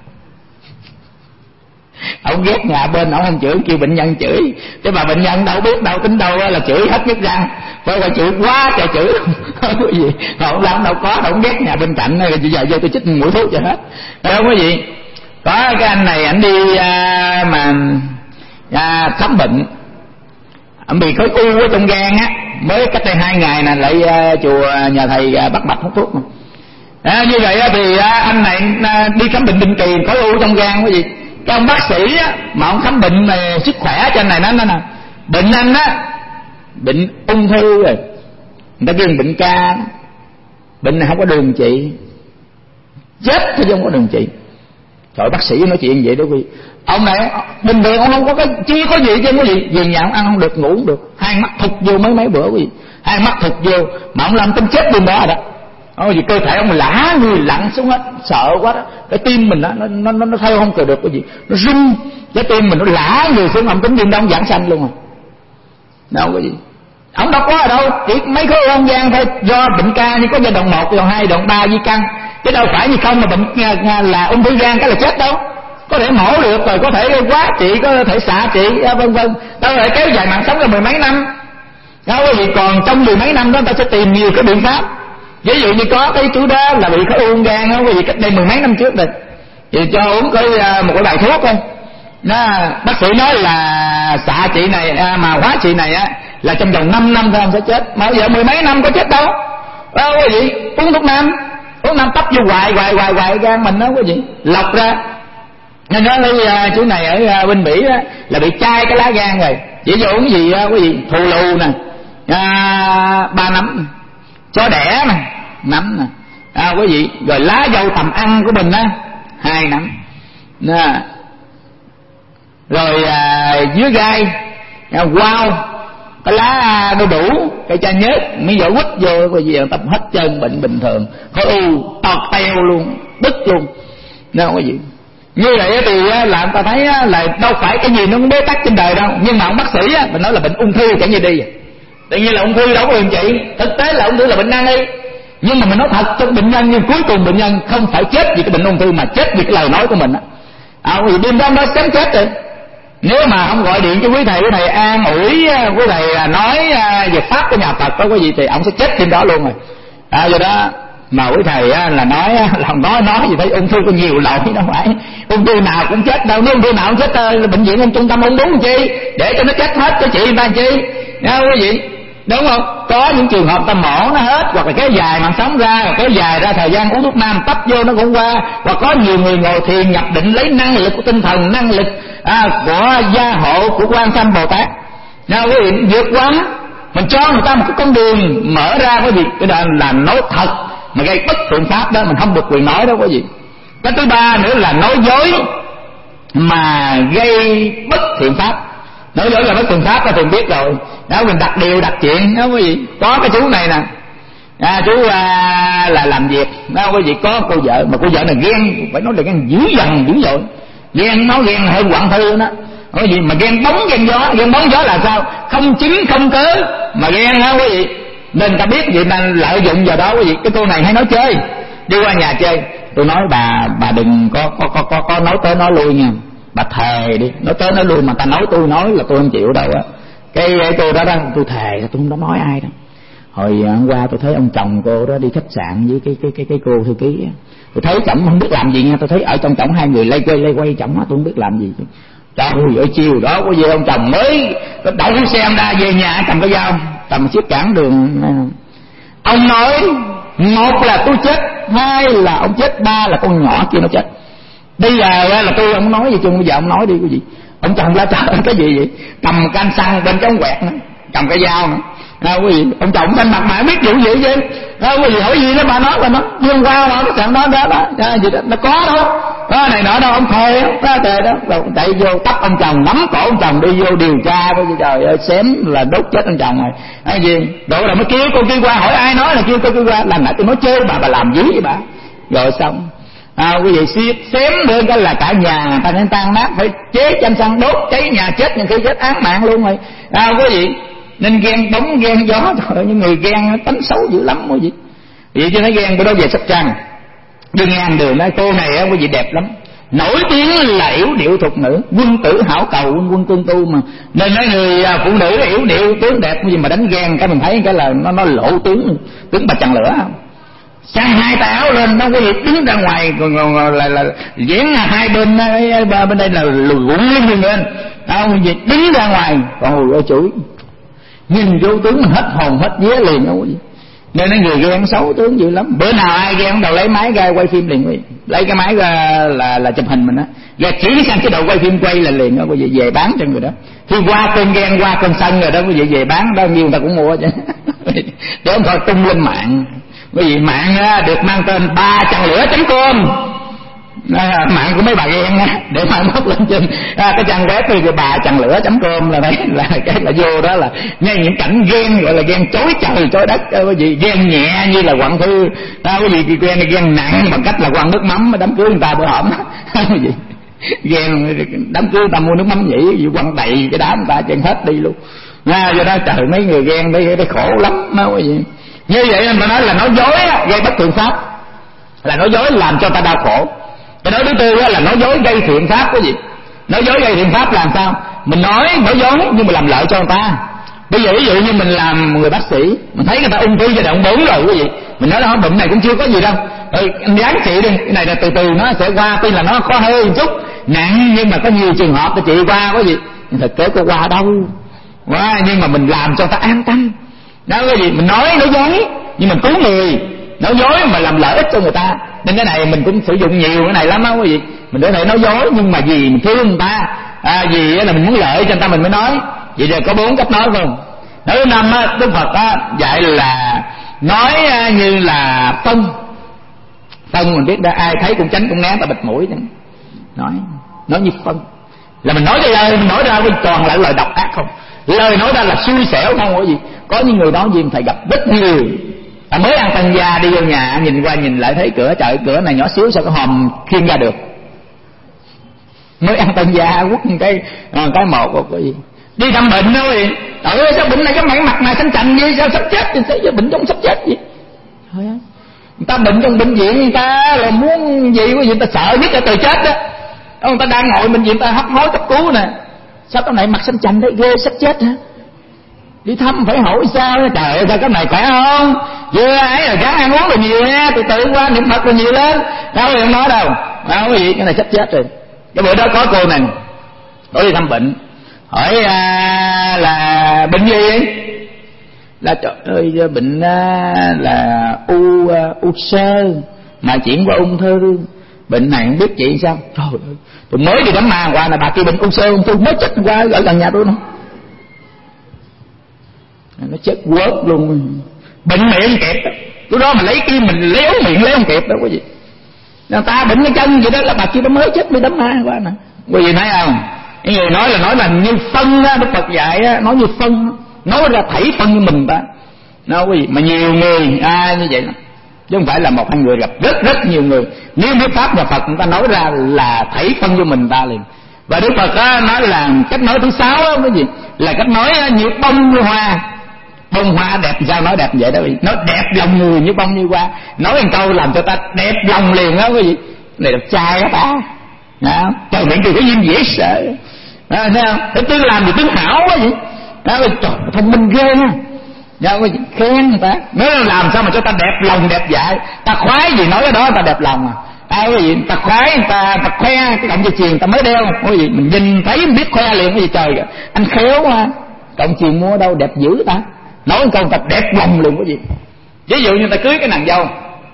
Speaker 3: Ông ghét nhà bên, ông không chửi, kêu bệnh nhân chửi. Chứ mà bệnh nhân đâu biết đâu, tính đâu là chửi hết nhức răng, phải là chửi quá trời chửi. Không có gì, ông làm đâu có, đâu ghét nhà bên cạnh, rồi giờ vô tôi chích mũi thuốc cho hết. Đâu không có gì. Có cái anh này anh đi à, mà à, khám bệnh, anh bị khối u ở trong gan á, mới cách đây hai ngày nè lại à, chùa nhà thầy à, bắt mạch hút thuốc mà. À, như vậy á, thì à, anh này à, đi khám bệnh định kỳ khối u trong gan cái gì. Cái ông bác sĩ á, mà ông khám bệnh này, sức khỏe cho anh này nó nè, bệnh anh á, bệnh ung thư rồi, người ta kêu bệnh ca, bệnh này không có đường trị, chết chứ không có đường trị. Trời, bác sĩ nói chuyện vậy đó quý vị. Ông này bình thường ông không có cái, chưa có gì chứ có gì, về nhà ông ăn không được, ngủ không được, hai mắt thụt vô mấy mấy bữa quý vị, hai mắt thụt vô mà ông làm tính chết bên đó rồi đó. Ông gì cơ thể ông lả người lặn xuống hết, sợ quá đó, cái tim mình đó, nó nó nó, nó theo không cờ được cái gì, nó rung, cái tim mình nó lả người xuống, ông tính tim đó ông giảng sanh luôn rồi. Đâu cái gì, ông đâu có ở đâu, chỉ mấy khối không gian thôi, do bệnh ca như có giai đoạn một, giai đoạn hai, đoạn ba di căn, chứ đâu phải như không mà bệnh là ung thư gan cái là chết đâu. Có thể mổ được rồi, có thể quá trị, có thể xạ trị, vân vân, đâu thể kéo dài mạng sống là mười mấy năm. Đâu cái gì, còn trong mười mấy năm đó ta sẽ tìm nhiều cái biện pháp. Ví dụ như có cái chú đó là bị khối u gan đó, cái gì cách đây mười mấy năm trước rồi, thì cho uống cái một cái bài thuốc thôi. Nó bác sĩ nói là xạ trị này mà hóa trị này á là trong vòng năm năm thôi ông sẽ chết, mà giờ mười mấy năm có chết đâu. Đâu cái gì, uống thuốc nam, uống nam tấp vô hoài hoài hoài hoài gan mình đó cái gì, lọc ra. Nên nói lấy uh, chú này ở uh, bên Mỹ đó, là bị chai cái lá gan rồi, chỉ cho uống gì uh, cái gì thù lù nè, à, ba nắm, chó đẻ nè, nắm nè, à, quý vị. Rồi lá dâu tầm ăn của mình á, hai nắm nè. Rồi à, dưới gai à, wow, cái lá đu đủ, cái cha nhớt, miếng vỏ quýt vô, quý vị tập hết chân bệnh bình thường, khối u, tọt teo luôn, đứt luôn, nè quý vị. Như vậy thì là người ta thấy là đâu phải cái gì nó cũng bế tắc trên đời đâu, nhưng mà ông bác sĩ á, mình nói là bệnh ung thư chẳng như đi. Tự nhiên là ung thư đâu có điều trị, thực tế là ung thư là bệnh nan y. Nhưng mà mình nói thật cho bệnh nhân, nhưng cuối cùng bệnh nhân không phải chết vì cái bệnh ung thư mà chết vì cái lời nói của mình á. À, vì đêm đó nó sớm chết rồi. Nếu mà không gọi điện cho quý thầy, quý thầy an ủi, quý thầy nói về pháp của nhà Phật đó quý vị, thì ông sẽ chết trên đó luôn rồi. À, do đó mà quý thầy á, là nói là nói nói gì thấy ung thư có nhiều loại, đâu phải ung thư nào cũng chết đâu. Nếu ung thư nào cũng chết là bệnh viện ung trung tâm ung bướu chi, để cho nó chết hết cho chị người ta chi, nghe quý vị, đúng không? Có những trường hợp ta mổ nó hết, hoặc là kéo dài mạng sống ra, hoặc kéo dài ra thời gian uống thuốc nam tấp vô nó cũng qua, hoặc có nhiều người ngồi thiền nhập định lấy năng lực của tinh thần, năng lực à, của gia hộ của Quan Sanh Bồ Tát, nghe quý vị, vượt quá. Mình cho người ta một cái con đường mở ra quý vị, cái đó là nói thật mà gây bất thiện pháp đó, mình không được quyền nói đó quý vị. Cái thứ ba nữa là nói dối mà gây bất thiện pháp. Nói dối là bất thiện pháp là thường biết rồi đó, mình đặt điều đặt chuyện đó quý vị. Có cái chú này nè, à, chú à, là làm việc đó quý vị, có cô vợ mà cô vợ này ghen, phải nói là ghen dữ dằn dữ dội, ghen nó ghen hơn Quảng Thư đó quý vị. Mà ghen bóng ghen gió, ghen bóng gió là sao? Không chính không cớ mà ghen đó quý vị. Nên ta biết vậy nên lợi dụng vào đó quý vị. Cái cô này hay nói chơi, đi qua nhà chơi, tôi nói bà bà đừng có có có có, có nói tới nói lui nha, bà thề đi, nói tới nói lui mà ta nói tôi nói là tôi không chịu đâu á. Cái cô đó đó, tôi thề tôi không có nói ai đâu. Hồi hôm qua tôi thấy ông chồng cô đó đi khách sạn với cái cái cái cái cô thư ký, tôi thấy chồng không biết làm gì nha, tôi thấy ở trong chồng hai người lay quay lay quay chồng á, tôi không biết làm gì. Trời ơi, chiều đó có gì ông chồng mới đậu cái xe ra về nhà cầm cái dao cầm chiếc cản đường. Ông nói một là tôi chết, hai là ông chết, ba là con nhỏ kia nó chết. Bây giờ là tôi không nói gì chung, bây giờ ông nói đi quý vị. Ông chồng la trời cái gì vậy, cầm can xăng bên trong quẹt nữa, cầm cái dao nữa. À, quý vị, ông chồng thanh mặt mà biết vụ gì vậy? À, quý vị hỏi gì đó bà nói là nó dương qua mà nó chẳng nói đó đó, à, gì đó nó có đâu, đó này nọ đâu, ông thề đó, thề đó, rồi chạy vô tắt ông chồng, nắm cổ ông chồng đi vô điều tra đó, trời ơi xém là đốt chết ông chồng rồi. À, gì, độ là mới kêu cô kia qua hỏi ai nói là kêu cô kia qua, làm nãy tôi nói chơi bà bà làm gì vậy bà? Rồi xong. À, quý vị xém nữa cái là cả nhà ta nên tan nát, phải chế chanh xăng đốt cháy nhà chết, những khi chết án mạng luôn rồi. À, quý vị nên ghen bóng ghen gió, trời, những người ghen tánh xấu dữ lắm quý vị. Vậy chứ nói ghen bữa đó về Sóc Trăng đi ngang đường nói cô này á quý vị đẹp lắm, nổi tiếng là yểu điệu thục nữ, quân tử hảo cầu quân quân cương tu mà, nên nói người phụ nữ yểu điệu tướng đẹp gì mà đánh ghen cái mình thấy cái là nó nó lộ tướng tướng Bà Chằn Lửa không. Sang hai tay áo lên nó quý vị đứng ra ngoài còn, còn, còn là là diễn hai bên bên đây là lùi lên lên không gì đứng ra ngoài còn hồi ơi chửi nhìn vô tướng mình hết hồn hết vía liền đâu quý vị. Nên nó người ghen xấu tướng dữ lắm. Bữa nào ai ghen đầu lấy máy ra quay phim liền quý vị, lấy cái máy ra là là chụp hình mình á, ra chỉ sang chế độ quay phim quay là liền đó quý vị, về bán cho người đó. Khi qua cơn ghen qua cơn sân rồi đó quý vị, về bán bao nhiêu người ta cũng mua chứ để không thôi tung lên mạng. Quý vị mạng á, được mang tên ba chằn lửa chấm com, à, mạng của mấy bà ghen á, để mai mốt lên trên à, cái trang web thì bà chằn lửa chấm com là đấy, là cái là vô đó là ngay những cảnh ghen gọi là ghen chối trời chối đất. Quý vị ghen nhẹ như là Quảng Thư, à, quý vị ghen ghen nặng bằng cách là quăng nước mắm đám cưới người ta bữa hổm quý vị, ghen đám cưới người ta mua nước mắm nhỉ, quý vị quăng đầy cái đám người ta chân hết đi luôn. À, do đó trời mấy người ghen đây đây khổ lắm đó quý vị. Như vậy nên ta nói là nói dối gây bất thiện pháp, là nói dối làm cho ta đau khổ. Cái nói thứ tư là nói dối gây thiện pháp quý vị. Nói dối gây thiện pháp làm sao? Mình nói nói dối nhưng mà làm lợi cho người ta. Bây giờ ví dụ như mình làm người bác sĩ, mình thấy người ta ung thư giai đoạn bốn rồi quý vị, mình nói đó bệnh này cũng chưa có gì đâu, ừ, anh dáng trị đi, cái này là từ từ nó sẽ qua, tuy là nó có hơi một chút nặng nhưng mà có nhiều trường hợp để trị qua quý vị. Thực tế có qua đâu qua, nhưng mà mình làm cho ta an tâm đó quý vị. Mình nói nói dối nhưng mình cứu người, nói dối mà làm lợi ích cho người ta, nên cái này mình cũng sử dụng nhiều cái này lắm đó quý vị. Mình có thể nói dối nhưng mà vì mình thương người ta, à, vì là mình muốn lợi cho người ta mình mới nói. Vậy giờ có bốn cách nói không? Nói thứ năm á, Đức Phật á, dạy là nói như là phân. Phân mình biết đã, ai thấy cũng tránh cũng né, ta bịt mũi. Nói nói như phân là mình nói cái lời mình nói ra với toàn là lời độc ác không, lời nói ra là xui xẻo không có gì. Có những người nói gì thầy gặp rất nhiều. Ta mới ăn tăng gia đi vô nhà, nhìn qua nhìn lại thấy cửa, trời cửa này nhỏ xíu sao cái hòm khiêng ra được. Mới ăn tăng gia quất cái cái một có gì. Đi thăm bệnh đâu gì, trời ơi sao bệnh này cái mặt mặt này xanh chành gì, sao sắp chết thì sao bệnh trong sắp chết gì. Thôi á, người ta bệnh trong bệnh viện, người ta là muốn gì có gì, người ta sợ nhất là từ chết đó. Người ta đang ngồi bệnh viện, người ta hấp hối cấp cứu nè, sao cái này mặt xanh chành đấy, ghê sắp chết hả? Đi thăm phải hỏi sao đó, trời ơi sao cái này khỏe không, vừa ấy rồi gắng ăn uống rồi nhiều nha, từ từ qua niệm Phật rồi nhiều lên, đâu có nói đâu, đâu có gì, cái này sắp chết rồi. Cái bữa đó có cô này, tôi đi thăm bệnh, hỏi à, là bệnh gì vậy? Là trời ơi bệnh à, là u à, u sơ mà chuyển qua ung thư. Bệnh này không biết chị sao? Trời ơi, tôi mới đi đám ma qua là bà kia bệnh u sơ ung thư mới chết qua ở gần nhà tôi nữa. Nó chết quớt luôn, bệnh miệng không kịp đó. Lúc đó mình lấy kim mình léo miệng léo không kịp đâu có gì. Người ta bệnh cái chân vậy đó, là bà kia nó mới chết với đám ma qua nè. Quý vị thấy không? Cái người nói là nói là như phân á, Đức Phật dạy á, nói như phân, nói ra thảy phân như mình ta. Nói quý vị, mà nhiều người ai như vậy đó, chứ không phải là một hai người, gặp rất rất nhiều người. Nếu biết pháp và Phật người ta nói ra là thảy phân như mình ta liền. Và Đức Phật á, nói là cách nói thứ sáu á, cái gì là cách nói như bông như hoa. Bông hoa đẹp sao nói đẹp vậy đó, nó đẹp lòng người như bông như hoa. Nói một câu làm cho ta đẹp lòng liền đó quý vị. Này đẹp trai đó ta. Đó, trời miệng từ cái duyên dễ sợ. Đó, thấy không? Để tướng làm thì tướng hảo quá vậy. Đó, trời thông minh ghê nha. Đó, khen người ta. Nếu làm sao mà cho ta đẹp lòng đẹp dạ. Ta khoái gì nói cái đó ta đẹp lòng à. À, quý vị, ta khoái người ta, ta khoe cái cọng dây chuyền ta mới đeo. Quý vị, mình nhìn thấy mình biết khoe liền. Quý vị, trời anh khéo quá. Cọng chuyền mua đâu đẹp dữ ta. Nói một câu ta đẹp lòng luôn quý vị. Ví dụ như ta cưới cái nàng dâu,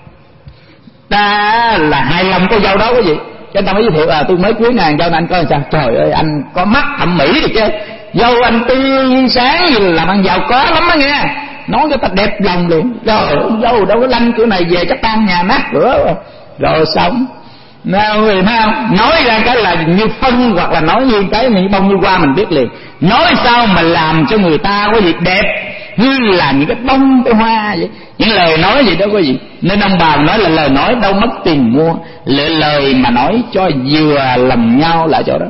Speaker 3: ta là hài lòng cô dâu đó quý vị, cho anh ta mới giới thiệu à tôi mới cưới nàng dâu này, anh coi sao, trời ơi anh có mắt thẩm mỹ được chứ, dâu anh tươi sáng gì làm ăn giàu có lắm á nghe, nói cho ta đẹp lòng liền. Rồi dâu đâu có lanh kiểu này về chắc tan nhà nát cửa rồi, rồi sống nào người thấy không? Nói ra cái là như phân, hoặc là nói như cái như bông như hoa mình biết liền. Nói sao mà làm cho người ta có gì đẹp như là những cái bông cái hoa vậy, những lời nói gì đó có gì. Nên ông bà nói là lời nói đâu mất tiền mua, lời lời mà nói cho vừa lòng nhau lại chỗ đó.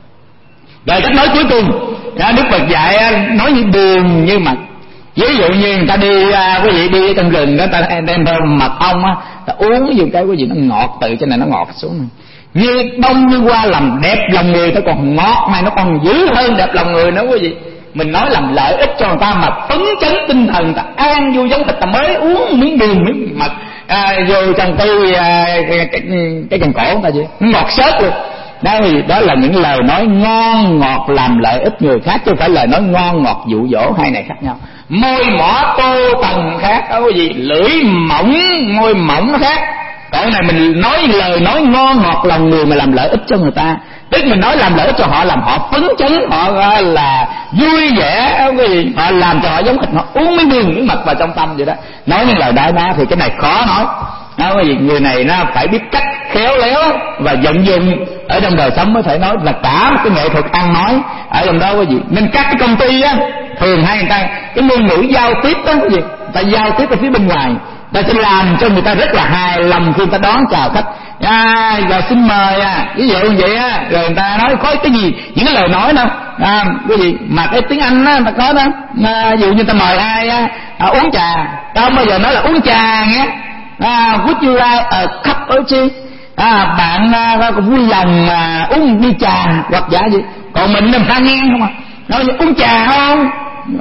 Speaker 3: Rồi cách nói cuối cùng Đức Phật dạy nói như đường như mật. Ví dụ như người ta đi quý vị đi trong rừng đó, ta đem theo mật ong á, ta uống vô cái quý vị nó ngọt từ trên này nó ngọt xuống này. Như bông như hoa làm đẹp lòng người, ta còn ngọt này nó còn dữ hơn đẹp lòng người nữa quý vị. Mình nói làm lợi ích cho người ta mà phấn chấn tinh thần, ta an vui giống thịt, ta mới uống miếng đường miếng mật à, vô trong cái à, cái, cái, cái cần cổ người ta vậy, ngọt xớt luôn. Đó, đó là những lời nói ngon ngọt làm lợi ích người khác, chứ không phải lời nói ngon ngọt dụ dỗ, hai này khác nhau. Môi mỏ tô tầng khác, đó cái gì lưỡi mỏng môi mỏng nó khác. Còn này mình nói lời nói ngon ngọt lòng người mà làm lợi ích cho người ta, tức mình nói làm lợi ích cho họ, làm họ phấn chấn, họ là vui vẻ, cái gì họ làm cho họ giống thịt, họ uống miếng đường miếng mật vào trong tâm vậy đó. Nói những lời đại na thì cái này khó nói. Đó, cái gì người này nó phải biết cách khéo léo và vận dụng ở trong đời sống mới thể nói, là cả một cái nghệ thuật ăn nói ở trong đó cái gì. Nên các cái công ty á thường hay người ta cái ngôn ngữ giao tiếp đó cái gì, người ta giao tiếp ở phía bên ngoài, ta sẽ làm cho người ta rất là hài lòng khi người ta đón chào khách. À, rồi xin mời à, ví dụ như vậy á, rồi người ta nói có cái gì, những cái lời nói đâu à, cái gì mà cái tiếng Anh á ta có đó à, ví dụ như ta mời ai á à, uống trà, ta không bao giờ nói là uống trà nghe à, would you like a cup of tea à, bạn à, cũng vui lòng à, uống ly trà hoặc giả gì. Còn mình làm ta nghe không à, nói như uống trà không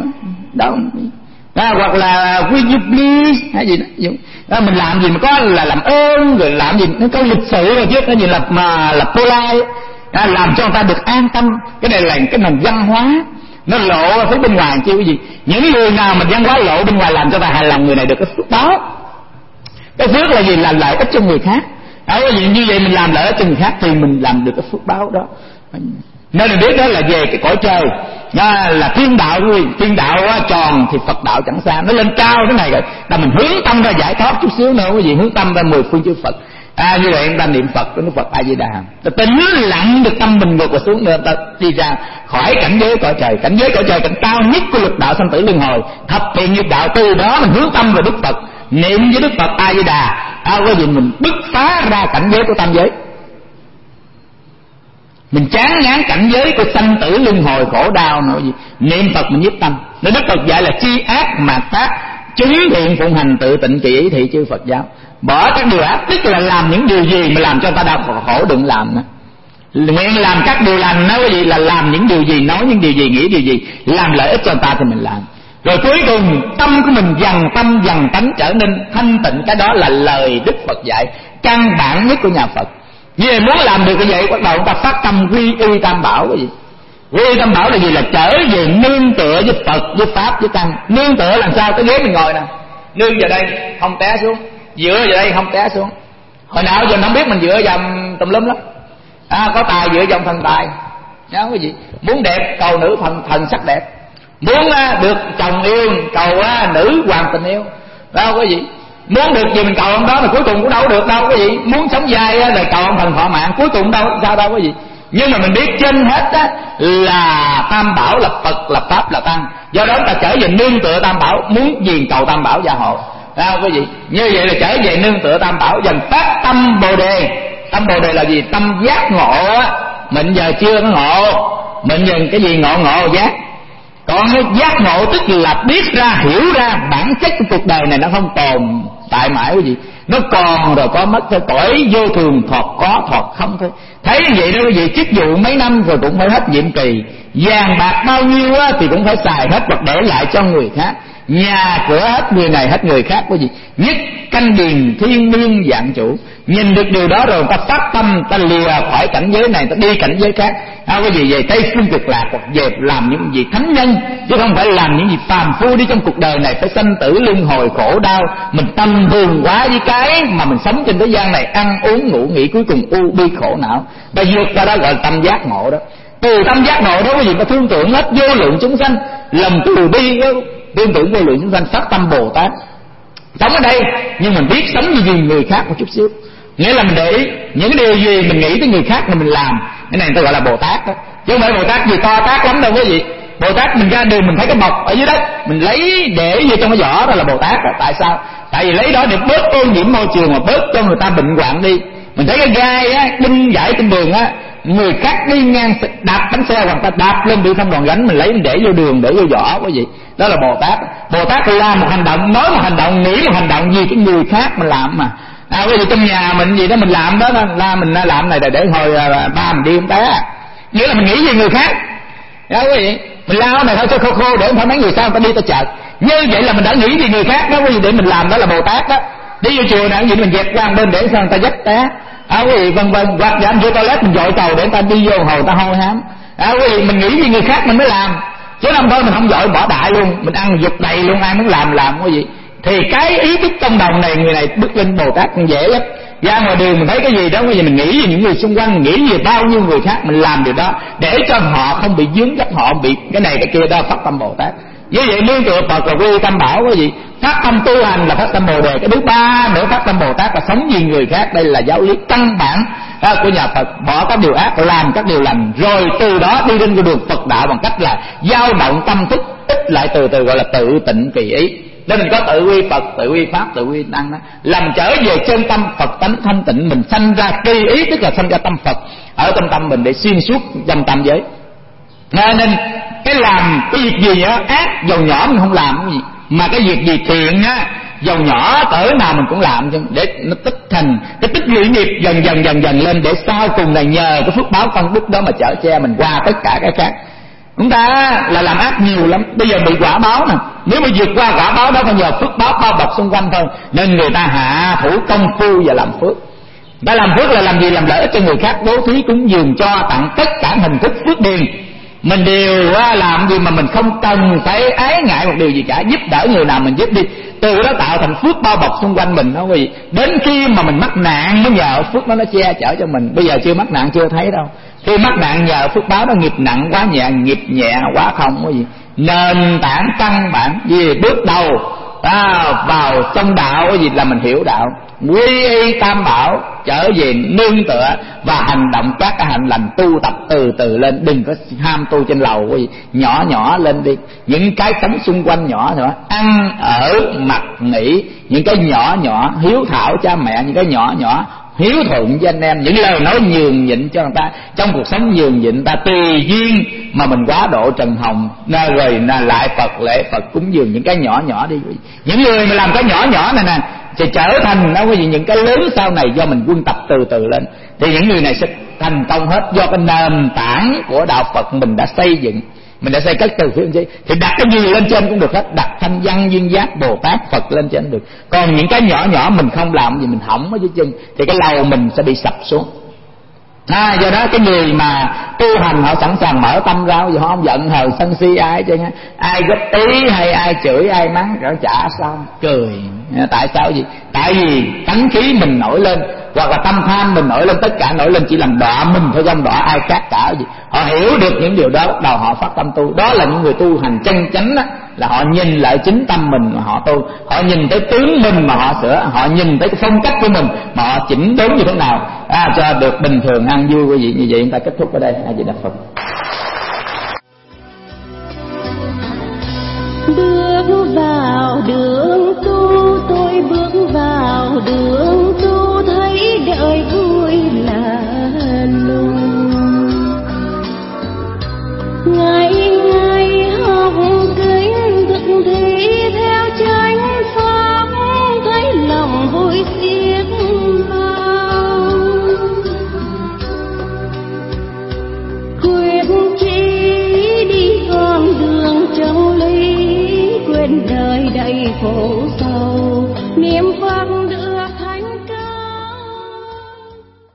Speaker 3: đâu à, hoặc là will you please hay gì đó. Đó, mình làm gì mà có là làm ơn, rồi làm gì nó có lịch sự rồi chứ, cái gì là mà là polite à, làm cho người ta được an tâm. Cái này là cái nền văn hóa nó lộ phía bên ngoài chứ cái gì. Những người nào mà văn hóa lộ bên ngoài làm cho ta hài lòng, người này được cái phước đó. Cái phước là gì? Là lợi ích cho người khác. Đó, như vậy mình làm lợi ích cho người khác thì mình làm được cái phước báo đó. Nên mình biết đó là về cái cõi trời, à, là thiên đạo. Thiên đạo á, tròn thì Phật đạo chẳng xa, nó lên cao thế này rồi. Là mình hướng tâm ra giải thoát chút xíu nữa, cái gì hướng tâm ra mười phương chư Phật. À, như vậy người ta niệm Phật với Phật A Di Đà, ta tính lặng được tâm mình ngược và xuống nữa, ta đi ra khỏi cảnh giới cõi trời. Cảnh giới cõi trời cảnh cao nhất của lực đạo sanh tử luân hồi, thập thiện nghiệp đạo. Từ đó mình hướng tâm về Đức Phật, niệm với Đức Phật A Di Đà, à, cái gì mình bứt phá ra cảnh giới của tam giới. Mình chán ngán cảnh giới của sanh tử luân hồi khổ đau nữa gì, niệm Phật mình nhiếp tâm. Nên Đức Phật dạy là chi ác mạt tác, chứng thiện phụng hành, tự tịnh kỳ ý thị chư Phật giáo. Bỏ các điều ác, tức là làm những điều gì mà làm cho ta đau khổ đừng làm nữa. Nguyện làm các điều lành, nói cái gì là làm những điều gì, nói những điều gì, nghĩ điều gì làm lợi ích cho người ta thì mình làm. Rồi cuối cùng tâm của mình dần tâm dần tánh trở nên thanh tịnh. Cái đó là lời Đức Phật dạy căn bản nhất của nhà Phật. Như vậy muốn làm được cái vậy, bắt đầu chúng ta phát tâm quy y tam bảo. Cái gì quy y tam bảo là gì? Là trở về nương tựa với Phật, với Pháp, với Tăng. Nương tựa làm sao? Cái ghế mình ngồi nè, nương vào đây không té xuống, dựa vào đây không té xuống. Hồi nào giờ không biết mình dựa vào tùm lum lắm. À, có tài dựa vào thần tài. Đó, cái gì muốn đẹp cầu nữ thần thần sắc đẹp, muốn à, được chồng yêu cầu à, nữ hoàng tình yêu. Đó, cái gì muốn được gì mình cầu ông đó, mà cuối cùng cũng đâu được đâu. Cái gì muốn sống dài á, rồi cầu ông thần thọ mạng, cuối cùng đâu sao đâu. Cái gì nhưng mà mình biết trên hết á là tam bảo là Phật, là Pháp, là Tăng. Do đó ta trở về nương tựa tam bảo, muốn gì cầu tam bảo gia hộ. Đó, cái gì như vậy là trở về nương tựa tam bảo, dần phát tâm bồ đề. Tâm bồ đề là gì? Tâm giác ngộ á. Mình giờ chưa có ngộ, mình dần cái gì ngộ ngộ giác. Còn cái giác ngộ tức là biết ra, hiểu ra bản chất của cuộc đời này nó không tồn tại mãi. Cái gì nó còn rồi có mất thôi, cõi vô thường thoạt có thoạt không thôi. Thấy vậy đó, cái gì chức vụ mấy năm rồi cũng phải hết nhiệm kỳ, vàng bạc bao nhiêu á thì cũng phải xài hết hoặc để lại cho người khác, nhà cửa hết người này hết người khác. Cái gì nhất canh điền thiên niên dạng chủ. Nhìn được điều đó rồi ta phát tâm, ta lìa khỏi cảnh giới này, ta đi cảnh giới khác. À, cái gì về Tây phương cực lạc, hoặc về làm những gì thánh nhân, chứ không phải làm những gì phàm phu đi trong cuộc đời này phải sanh tử luân hồi khổ đau. Mình tâm thường quá với cái mà mình sống trên thế gian này, ăn uống ngủ nghỉ, cuối cùng u bi khổ não. Ta vượt ra đó gọi là tâm giác ngộ đó. Từ tâm giác ngộ đó cái gì ta thương tưởng hết vô lượng chúng sanh, lòng từ bi đó, thương tưởng vô lượng chúng sanh, phát tâm Bồ Tát. Sống ở đây nhưng mình biết sống như gì người khác một chút xíu, nghĩa là mình để ý những cái điều gì mình nghĩ tới người khác mà mình làm. Cái này người ta gọi là Bồ Tát đó, chứ không phải Bồ Tát gì to tát lắm đâu. Cái gì Bồ Tát mình ra đường mình thấy cái bọc ở dưới đất, mình lấy để vô trong cái vỏ, đó là Bồ Tát đó. Tại sao? Tại vì lấy đó để bớt ô nhiễm môi trường, mà bớt cho người ta bệnh hoạn đi. Mình thấy cái gai á đinh gãy trên đường á, người khác đi ngang đạp bánh xe hoặc ta đạp lên bị không đòn gánh, mình lấy mình để vô đường, để vô vỏ. Cái gì đó là Bồ Tát. Bồ Tát làm một hành động, nói một hành động, nghĩ một hành động gì cái người khác mình làm mà. À, cái gì trong nhà mình gì đó mình làm đó, là mình làm này để để hồi ba mình đi không té, nghĩa là mình nghĩ về người khác. Đó, cái gì mình lao này thôi cho khô khô để không phải mấy người sao ta đi ta chợ. Như vậy là mình đã nghĩ về người khác đó. Cái gì để mình làm đó là Bồ Tát đó. Đi vô chùa này cái gì mình dẹp qua bên để sao người ta dắt té. À, cái gì vân vân, hoặc giả vô toilet mình dội cầu để người ta đi vô hồi ta hôi hám. À, cái gì mình nghĩ về người khác mình mới làm, chứ không thôi mình không dội bỏ đại luôn, mình ăn dục đầy luôn, ai muốn làm làm. Cái gì thì cái ý thức trong đồng này, người này bước lên Bồ Tát cũng dễ lắm. Ra ngoài đường mình thấy cái gì đó, cái gì mình nghĩ về những người xung quanh, nghĩ về bao nhiêu người khác, mình làm điều đó để cho họ không bị dướng dắt, họ bị cái này cái kia đó, phát tâm Bồ Tát. Như vậy nương tựa Phật là quy tâm bảo. Cái gì phát tâm tu hành là phát tâm Bồ đề. Cái thứ ba nữa phát tâm Bồ Tát là sống vì người khác. Đây là giáo lý căn bản đó của nhà Phật, bỏ các điều ác, làm các điều lành, rồi từ đó đi trên con đường Phật đạo bằng cách là dao động tâm thức, ít lại từ từ, gọi là tự tịnh kỳ ý. Nên mình có tự quy Phật, tự quy Pháp, tự quy Tăng đó, làm trở về chân tâm Phật tánh thanh tịnh. Mình sanh ra kỳ ý, tức là sanh ra tâm Phật ở trong tâm mình để xuyên suốt trong tam giới. Nên cái làm cái việc gì á ác dầu nhỏ mình không làm cái gì, mà cái việc gì thiện á dầu nhỏ cỡ nào mình cũng làm, để nó tích thành cái tích lũy nghiệp dần dần dần dần lên, để sau cùng này nhờ cái phước báo công đức đó mà chở che mình qua tất cả cái khác. Chúng ta là làm ác nhiều lắm, bây giờ bị quả báo nè, nếu mà vượt qua quả báo đó phải nhờ phước báo bao bọc xung quanh thôi. Nên người ta hạ thủ công phu và làm phước. Ta làm phước là làm gì? Làm lợi ích cho người khác, bố thí cúng dường cho tặng tất cả hình thức phước điền. Mình đều làm gì mà mình không cần phải ái ngại một điều gì cả, giúp đỡ người nào mình giúp đi, từ đó tạo thành phước bao bọc xung quanh mình. Nó vì đến khi mà mình mắc nạn mới nhờ phước đó nó che chở cho mình. Bây giờ chưa mắc nạn chưa thấy đâu, Khi mắc nạn nhờ phước báo đó, nghiệp nặng quá nhẹ, nghiệp nhẹ quá không có gì. Nền tảng căn bản gì bước đầu à, vào trong đạo cái gì là mình hiểu đạo, quy y tam bảo, trở về nương tựa và hành động các cái hạnh lành, tu tập từ từ lên. Đừng có ham tu trên lầu cái gì, nhỏ nhỏ lên đi. Những cái sống xung quanh nhỏ nữa, ăn ở mặc nghỉ, những cái nhỏ nhỏ, hiếu thảo cha mẹ, những cái nhỏ nhỏ hiếu thuận với anh em, những lời nói nhường nhịn cho người ta. Trong cuộc sống nhường nhịn ta tùy duyên mà mình quá độ trần hồng, nơi rồi là lại Phật lễ Phật cúng dường những cái nhỏ nhỏ đi. Những người mà làm cái nhỏ nhỏ này nè thì trở thành nó cái gì những cái lớn sau này, do mình quân tập từ từ lên thì những người này sẽ thành công hết, do cái nền tảng của đạo Phật mình đã xây dựng, mình đã xây cất từ phía trên. Thì đặt cái gì lên trên cũng được hết, đặt thanh văn duyên giác Bồ Tát Phật lên trên được. Còn những cái nhỏ nhỏ mình không làm gì, mình hỏng ở dưới chân thì cái lầu mình sẽ bị sập xuống. À, do đó cái người mà tu hành họ sẵn sàng mở tâm ra, vì họ không giận hờn sân si ai chứ, ai góp ý hay ai chửi ai mắng cả chả sao, cười. Tại sao gì? Tại vì tánh khí mình nổi lên, hoặc là tâm tham mình nổi lên, tất cả nổi lên chỉ làm đọa mình thôi, không đọa ai khác cả gì. Họ hiểu được những điều đó, đầu họ phát tâm tu. Đó là những người tu hành chân chánh đó, là họ nhìn lại chính tâm mình mà họ tu, họ nhìn tới tướng mình mà họ sửa, họ nhìn tới cái phong cách của mình mà họ chỉnh đốn như thế nào à, cho được bình thường ăn vui quý vị. Như vậy chúng ta kết thúc ở đây. A Di Đà Phật.
Speaker 4: Bước vào đường tu, tôi bước vào đường tu, thấy đời vui là luôn. Ngày ngày học kinh thực thi theo chánh pháp, thấy lòng vui xiết bao. Quyết chí đi con đường chân lý, quên đời đầy khổ sầu, niệm Phật